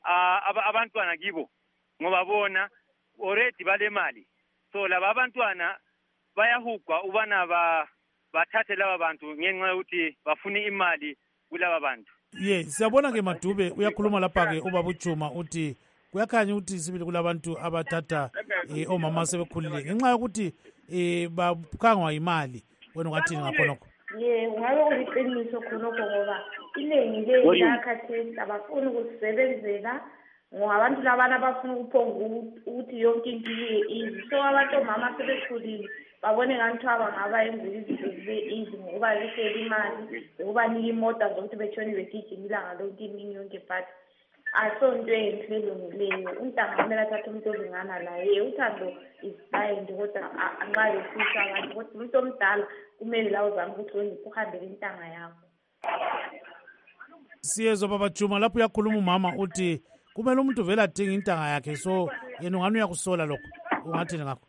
abantwana kibo ngoba bona already bale mali. So laba abantwana bayahugwa ubana bathathe laba bantu ngenxa yokuthi bafuna imali kulaba bantu. Siyabona ke Madube uyakhuluma lapha ke ubaba uJuma uthi kuyakhanya ukuthi sibili kulabantu abathatha omama sebekhulile ngenxa yokuthi bakhangwa imali. Wena ungathini ngakhonokho? Ngabe kuliqiniso khonokho ngoba iningi lekhathesi abafuni ukusebenzela ngoba abantu labana bafuna ukuphonga ukuthi yonke into iye so abantu omama sebekhulile babone ngathi abangaba yenzile izinto zibe easy ngoba besele imali ukubanika imota zokuthi betshone begijima ilanga lonke imini yonke but asonto enhle leyo untanga kumele athathe umuntu olingana laye uthando is blind kodwa anxa besisa abantu kodwa umuntu omdala kumele la uzama ukuthi wenze uhambele intanga yakho. Siyezwa baba Juma lapho uyakhuluma umama uthi kumele umuntu vele adinga intanga yakhe so yena ungani uyakusola lokho ungathini ngakho?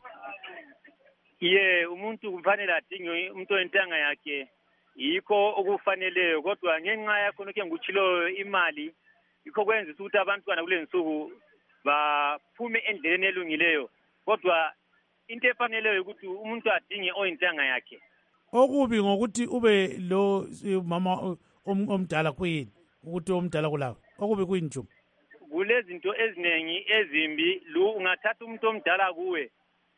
Umuntu kufanele adinge umuntu oyintanga yakhe yikho okufaneleyo kodwa ngenxa yakho nokho ngutshilo imali yikho kwenza ukuthi abantwana kule nsuku baphume endleleni elungileyo kodwa into efaneleyo ukuthi umuntu adinge oyintanga yakhe. Okubi ngokuthi ube lo mama omdala kuyini ukuthi omdala kulawo okubi kuyini Juma? Kulezinto eziningi ezimbi ungathatha umuntu omdala kuwe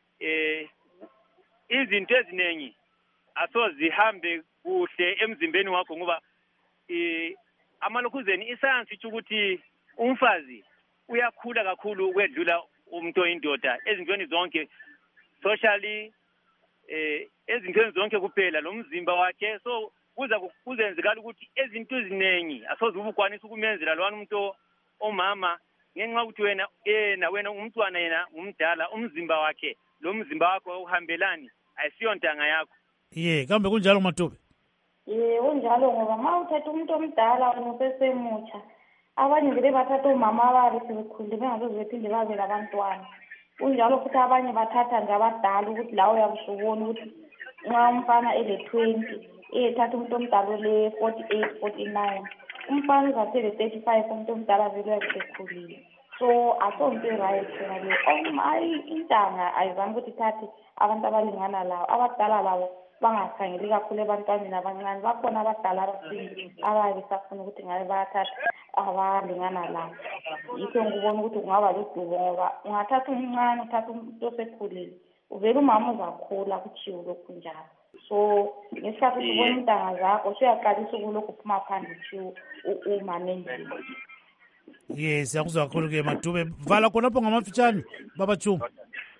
izinto eziningi asozihambe kuhle emzimbeni wakho ngoba amalokhuzeni isayansi itsho ukuthi umfazi uyakhula kakhulu ukwedlula umuntu oyindoda ezintweni zonke socially ezintweni zonke kuphela lo mzimba wakhe so kuzenzekala ukuthi ezinto eziningi asoze ubukwanisa ukumenzela lwana umuntu omama ngenxa ukuthi wena umntwana yena umdala umzimba wakhe lo mzimba wakho uhambelani ayisiyo ntanga yakho. Kambe kunjalo Madube? Unjalo ngoba ma uthatha umuntu omdala wena usesemutsha abanye vele bathatha omama ababe sebekhulile bengazoze bephinde babe labantwana. Unjalo futhi abanye bathatha nje abadala ukuthi lawo uyabusubona ukuthi nxa umfana ele-20 ethatha umuntu omdala le-48 49 umfana uzathe 35 umuntu omdala vele uyasekhulile so asonto right yona hayi intanga ayizami ukuthi ithathe abantu abalingana lawo abadala lawo bangakhangeli kakhulu ebantwaneni abancane bakhona abadala abasindi ababe safuna ukuthi ngabe bayathatha abalingana lawo yikho ngibona ukuthi kungaba ludubo ngoba ungathatha umncane uthatha umuntu osekhulile uvele umama uzakhula kutshiwo lokhu njalo so ngesikhathi ubona intanga zakho usuyaqalisa ukulokhu uphuma phandle utshiwo umama endlini. Siyakuzwa kakhulu ke Madube vala khonapho ngamafitshane baba Juma.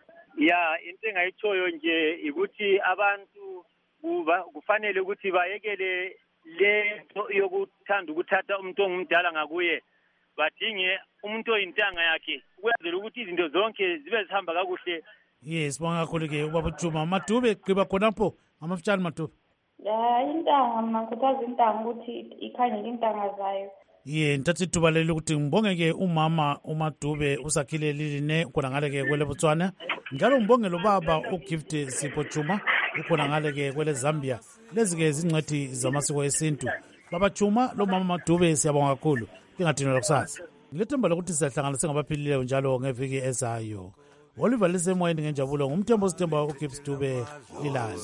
Into engayitshoyo nje ukuthi abantu kufanele ukuthi bayekele lento yokuthanda ukuthatha umuntu ongumdala ngakuye badinge umuntu oyintanga yakhe ukwenzela ukuthi izinto zonke zibe zihamba kakuhle. Sibonga kakhulu ke ubaba Juma. Madube gqiba khonapho ngamafitshane Madube. Intanga mina ngikhuthaza intanga ukuthi ikhangele intanga zayo. Ntatha ithuba leli ukuthi ngibonge ke umama uMadube usakhile liline khona ngale ke kwele Botswana njalo ngibonge lo baba uGift Sipho Juma ukhona ngale ke kwele Zambia lezi ke zingcwethi zamasiko esintu. Baba Juma lo mama Madube siyabonga kakhulu lingadinwa kusasa. Ngilethemba lokuthi sizahlangana sengabaphilileyo njalo ngeviki ezayo. Oliver lisemoyeni ngenjabulo ngumthembo sithemba uGift Dube lilali.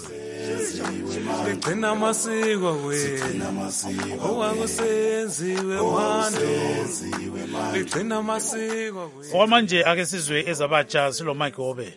Sigcina amasiko wena okwakusenziwe manje sigcina amasiko wena. Okwamanje ake sizwe ezabatsha silo Mike Obe.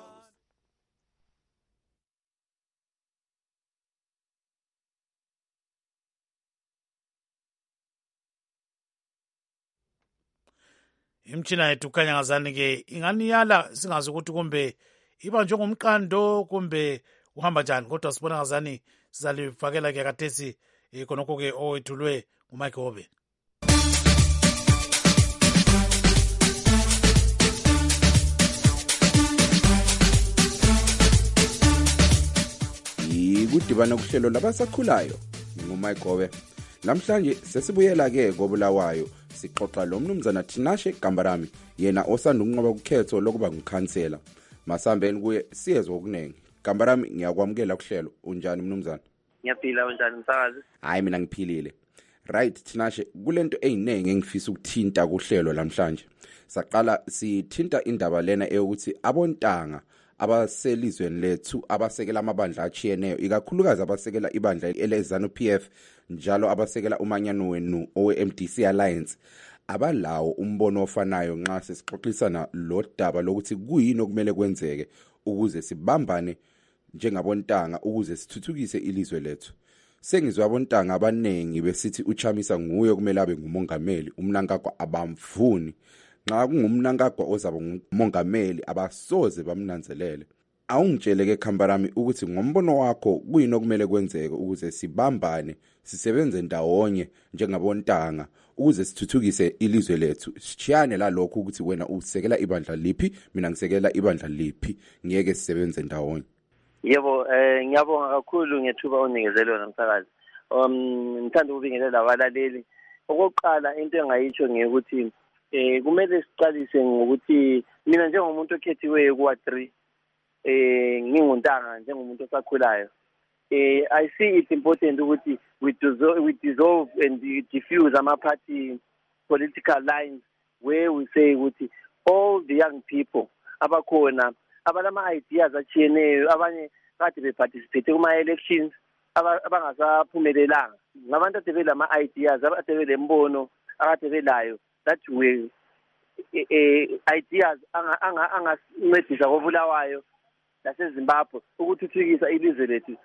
Imtshina yethu kukhanya ngazani ke inganiyala singazi ukuthi kumbe iba njengomqando kumbe uhamba njani kodwa sibona ngazani sizalifakela ke kathesi khonokho ke owethulwe nguMike Obe. Ikudibana kuhlelo labasakhulayo nguMike Obe. Namhlanje sesibuyela ke koBulawayo sixoxa lo mnumzana Tinashe Kambarami yena osanda ukunqoba ukhetho lokuba ngukhansela. Masambeni kuye siyezwe okunenge. Kambarami ngiyakwamukela kuhlelo unjani mnumzana? Ngiyaphila unjani msakazi? Hayi mina ngiphilile. Right Tinashe, kulento eyinenge engifisa ukuthinta kuhlelo namhlanje. Saqala sithinta indaba lena eyokuthi abontanga abaselizweni lethu abasekela amabandla achiyeneyo ikakhulukazi abasekela ibandla eleZANU PF njalo abasekela umanyano wenu owe-MDC Alliance abalawo umbono ofanayo nxa sesixoxisana lo daba lokuthi kuyini okumele kwenzeke ukuze sibambane njengabontanga ukuze sithuthukise ilizwe lethu. Sengizwe abontanga abanengi besithi uChamisa nguye kumele abe ngumongameli, uMnangagwa abamvuni. Nxa kungumNangagwa ozaba ngumongameli abasoze bamnanzelele. Awungitsheleke Khambarami ukuthi ngombono wakho kuyini okumele kwenzeke ukuze sibambane sisebenze ndawonye njengabontanga ukuze sithuthukise ilizwe lethu. Sichiyane la lokho ukuthi wena usekela ibandla liphi mina ngisekela ibandla liphi ngeke sisebenze ndawonye. Yebo, ngiyabonga kakhulu ngethuba onikezelo namsakazi. Ngithanda ukubingelela abalaleli. Okokuqala into engayitsho ngekuthi kumele siqalise ngokuthi mina njengomuntu okhethiweyo kuwa 3 nginguntanga njengomuntu osakhulayo. I see it's important ukuthi we dissolve and diffuse ama-party political lines where we say ukuthi all the young people abakhona abalama-ideas achiyeneyo abanye kade beparticipate kuma-elections abangasaphumelelanga ngabantu ade belama-ideas ade belembono akade belayo that way ideas angasincedisa kobulawayo laseZimbabwe ukuthuthukisa ilizwe lethu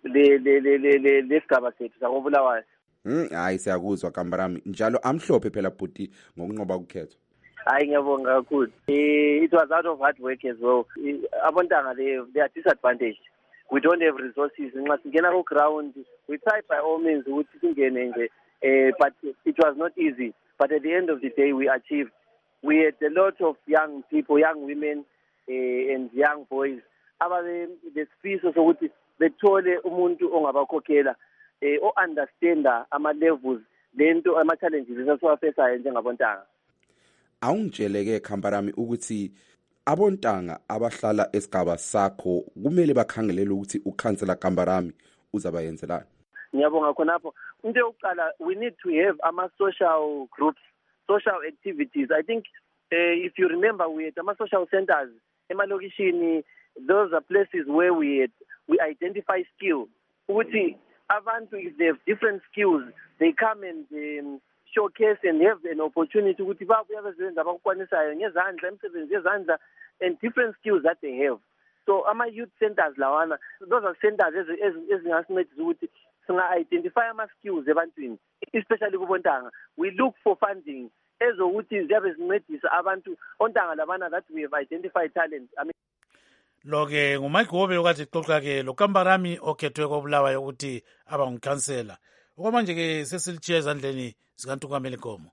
lesigaba sethu sakobulawayo. Hayi siyakuzwa Khambarami njalo amhlophe phela bhuti ngokunqoba ukukhetho. Hayi ngiyabonga kakhulu. It was out of hard work as well. Abontanga they are disadvantaged. We don't have resources. Nxa singena ku ground we tried by all means ukuthi singene nje but it was not easy. But at the end of the day we achieved. We had a lot of young people, young women and young boys ababe lesifiso sokuthi bethole umuntu ongabakhokhela o-understanda ama-levels lento ama-challenges esasiwafesayo njengabontanga. Awungitsheleke Khambarami ukuthi abontanga abahlala esigaba sakho kumele bakhangelele ukuthi ukhansela Khambarami uzabayenzelana. Ngiyabonga khonapho. Into yokuqala we need to have ama-social groups, social activities. I think if you remember we had ama-social centers emalokishini. Those are places where we identify skills. Ukuthi abantu if they have different skills they come and showcase and have an opportunity ukuthi babuye bezenza abakwanisayo ngezandla emsebenzi yezandla and different skills that they have. So ama-youth centers lawana those are centers ezingasincedisa ukuthi singa-identify ama-skills ebantwini especially kubontanga. We look for funding ezokuthi ziyabe zincedisa abantu ontanga labana that we have identified talent. Lo-ke nguMike Gobe okade ixoxa-ke lo Khambarami okhethwe kobulawayo ukuthi aba ngukhansela. Okwamanje-ke sesilichiya ezandleni zikaNtungameli Nkomo.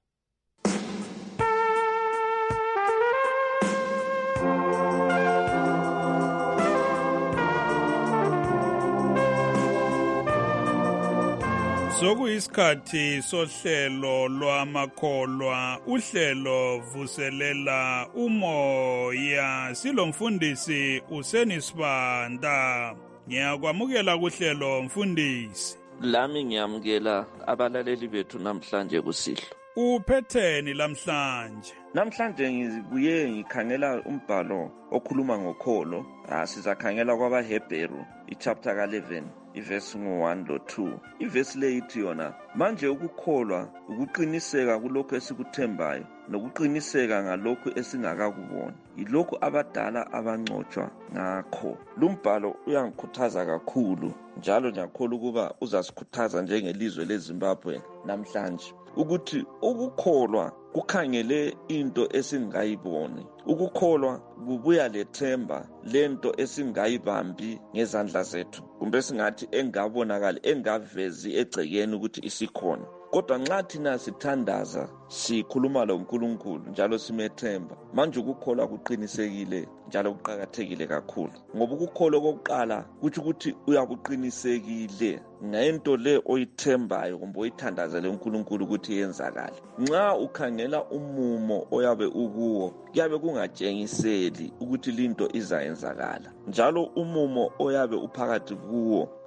Sokuyisikhathi sohlelo lwamakholwa uhlelo vuselela umoya silomfundisi uSenisibanda. Ngiyakwamukela kuhlelo mfundisi. Lami ngiyamukela abalaleli bethu namhlanje kusihlwa. Uphetheni lamhlanje? Namhlanje ngibuye ngikhangela umbhalo okhuluma ngokholo. Sizakhangela kwabaHebheru ichapter ka-11 ivesi ngo-1 lo-2. Ivesi le ithi yona manje ukukholwa ukuqiniseka kulokho esikuthembayo nokuqiniseka ngalokho esingakakuboni. Yilokho abadala abancotshwa ngakho. Lumbhalo uyangikhuthaza kakhulu njalo ngiyakholwa ukuba uzasikhuthaza njengelizwe leZimbabwe namhlanje ukuthi ukukholwa kukhangele into esingayiboni. Ukukholwa kubuya lethemba lento esingayibambi ngezandla zethu kumbe singathi engabonakala engavezi egcekeni ukuthi isikhona. Kodwa nxa thina sithandaza sikhuluma loNkulunkulu njalo simethemba manje ukukholwa kuqinisekile njalo kuqhakathekile kakhulu ngoba ukukholwa kokuqala kuthi ukuthi uyabuqinisekile ngento le oyithembayo kumbe oyithandazele uNkulunkulu ukuthi yenzakale. Nxa ukhangela umumo oyabe ukuwo kuyabe kungatshengiseli ukuthi linto izayenzakala njalo umumo oyabe uphakathi kuwo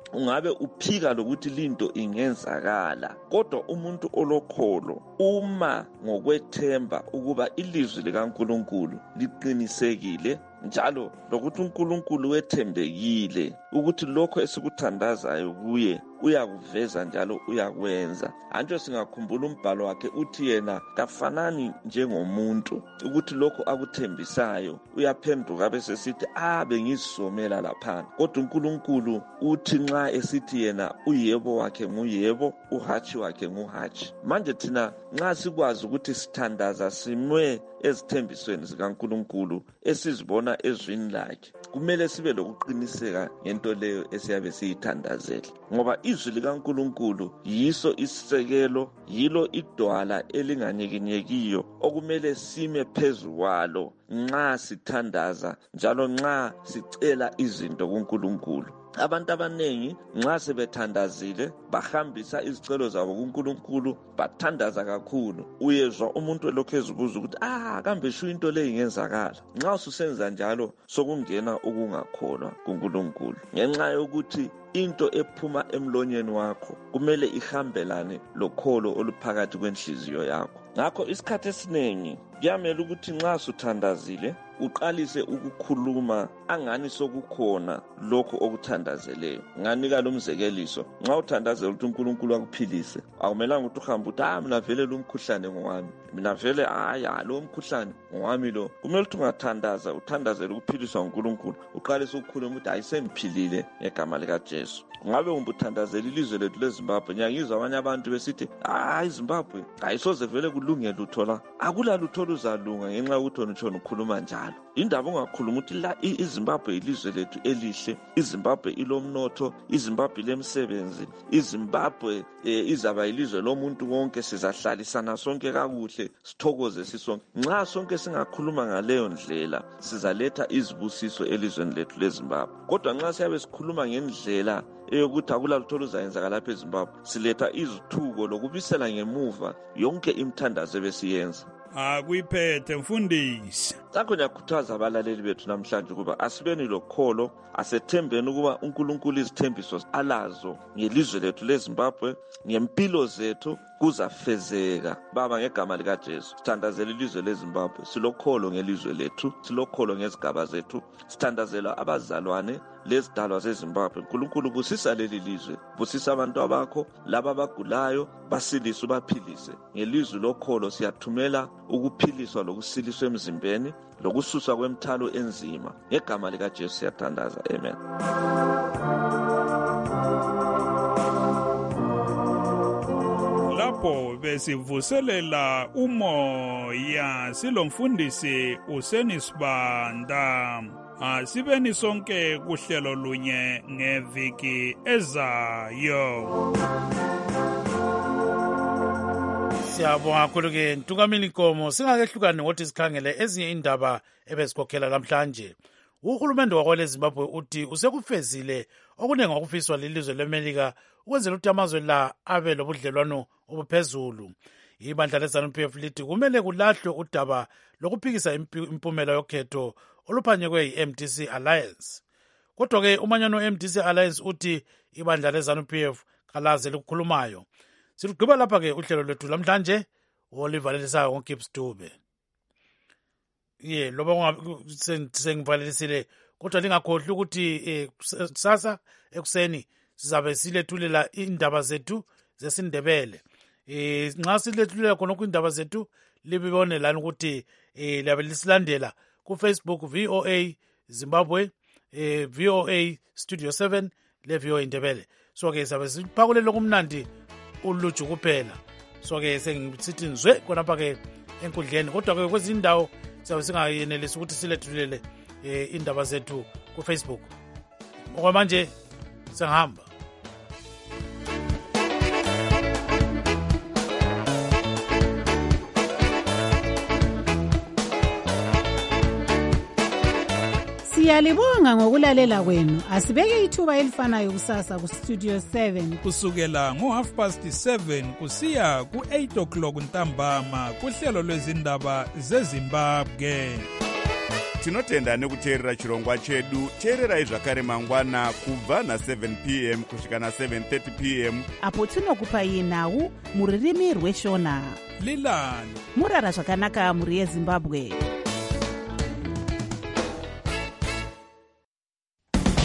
ungabe uphika lokuthi linto ingenzakala, kodwa umuntu olokholo uma ngokwethemba ukuba ilizwi likaNkulunkulu liqinisekile njalo lokuthi uNkulunkulu wethembekile ukuthi lokho esikuthandazayo kuye uyakuveza njalo uyakwenza. Anjalo singakhumbula umbhalo wakhe uthi yena kafanani njengomuntu, ukuthi lokho akuthembisayo uyaphenduka bese sithi bengizisomela laphana, kodwa uNkulunkulu uthi nxa esithi yena uyebo wakhe nguyebo, uhatshi wakhe nguhatshi. Manje thina nxa sikwazi ukuthi sithandaza simwe ezithembisweni zikaNkulunkulu esizibona ezwini lakhe, kumele sibe lokuqiniseka ngento leyo esiyabe siyithandazela, ngoba izwi likaNkulunkulu yiso isisekelo, yilo idwala elinganyekinyekiyo okumele sime phezu kwalo nxa sithandaza njalo nxa sicela izinto kuNkulunkulu. Abantu abanengi nxa sebethandazile bahambisa izicelo zabo kuNkulunkulu, bathandaza kakhulu, uyezwa umuntu elokhu ezibuza ukuthi kambe shu into le ingenzakala. Nxa ususenza njalo sokungena ukungakholwa kuNkulunkulu, ngenxa yokuthi into ephuma emlonyeni wakho kumele ihambelane lokholo oluphakathi kwenhliziyo yakho. Ngakho isikhathi esiningi kuyamela ukuthi nxa suthandazile uqalise ukukhuluma angani sokukhona lokho okuthandazeleyo. Nganika lo mzekeliso, nxa uthandazela ukuthi uNkulunkulu akuphilise, akumelanga ukuthi uhambe uthi mina vele lo mkhuhlane ngowami, mina vele lo mkhuhlane ngowami lo. Kumele ukuthi ungathandaza, uthandazele ukuphiliswa nguNkulunkulu, uqalise ukukhuluma ukuthi sengiphilile ngegama likaJesu. Ngabe umbuthandazela ilizwe lethu leZimbabwe, ngiyangizwa abanye abantu besithi iZimbabwe ayisoze vele kulunge lutho la. Akula lutho luzalunga ngenxa yokuthi utshona ukhuluma njalo. Indaba ungakhuluma ukuthi iZimbabwe ilizwe lethu elihle, iZimbabwe ilomnotho, iZimbabwe ilemsebenzi, iZimbabwe izaba ilizwe lomuntu wonke, sizahlalisana sonke kakuhle, sithokoze sisonke. Nxa sonke singakhuluma ngaleyo ndlela sizaletha izibusiso elizweni lethu leZimbabwe. Kodwa nxa siyabe sikhuluma ngendlela eyokuthi akula lutho luzayenza lapha eZimbabwe, siletha izithuko lokubisela ngemuva yonke imithandazo ebesiyenza. Akuyiphethe mfundisi. Ngakho ngiyakhuthaza abalaleli bethu namhlanje ukuba asibeni lokholo, asethembeni ukuba uNkulunkulu izithembiso alazo ngelizwe lethu leZimbabwe, ngempilo zethu kuzafezeka. Baba, ngegama likaJesu sithandazela ilizwe leZimbabwe, silokholo ngelizwe lethu, silokholo ngezigaba zethu, sithandazela abazalwane lezidalwa zeZimbabwe. uNkulunkulu busisa leli lizwe, busisa abantu abakho, laba abagulayo basilise ubaphilise. Ngelizwe lokholo siyathumela ukuphiliswa lokusiliswa emzimbeni, lokususwa kwemthalo enzima. Ngegama likaJesu siyathandaza. Amen. Lapho besivuselela umoya silomfundisi uSenisibanda. Asibeni sonke kuhlelo lunye ngeviki ezayo. Siyabonga kakhulu-ke Ntukamini Nkomo. Singakehlukani ngokuthi sikhangele ezinye indaba ebezikhokhela namhlanje. Uhulumende wakweleZimbabwe uthi usekufezile okuningi okufiswa lilizwe leMelika ukwenzela ukuthi amazwe la abe lobudlelwano obuphezulu. Ibandla leZANU-PF lithi kumele kulahlwe udaba lokuphikisa impumela yokhetho oluphanyekwe yi-MDC Alliance. Kodwa-ke umanyano we-MDC Alliance uthi ibandla leZANU-PF kalaze lukhulumayo. Silugqiba lapha-ke uhlelo lwethu lamhlanje olivalelisayo ngoGibbs Dube. Loba sengivalelisile kodwa lingakhohlwa ukuthi kusasa ekuseni sizabe silethulela indaba zethu zesiNdebele. Nxa silethulela khona indaba zethu libone lana ukuthi liyabe lisilandela kuFacebook VOA Zimbabwe, VOA Studio 7 le VOA Ndebele. So-ke sabe siphakulele kumnandi uluju kuphela. So-ke sengisithi nzwe khonapha-ke enkundleni, kodwa-ke kwezinye indawo siyabe singayenelisi ukuthi silethulele indaba zethu kuFacebook. Okwamanje sengihamba. Siyalibonga ngokulalela kwenu. Asibeke ithuba elifanayo kusasa kuStudio 7 kusukela ngo7:30 kusiya ku8 o'clock ntambama kuhlelo lwezindaba zeZimbabwe. tinotenda nekuteerera chirongwa chedu. teererai zvakare mangwana kubva na7 p.m. kusvika na7:30 p.m. apo tinokupai nhau mururimi rweshona. lilani murara zvakanaka mhuri yezimbabwe.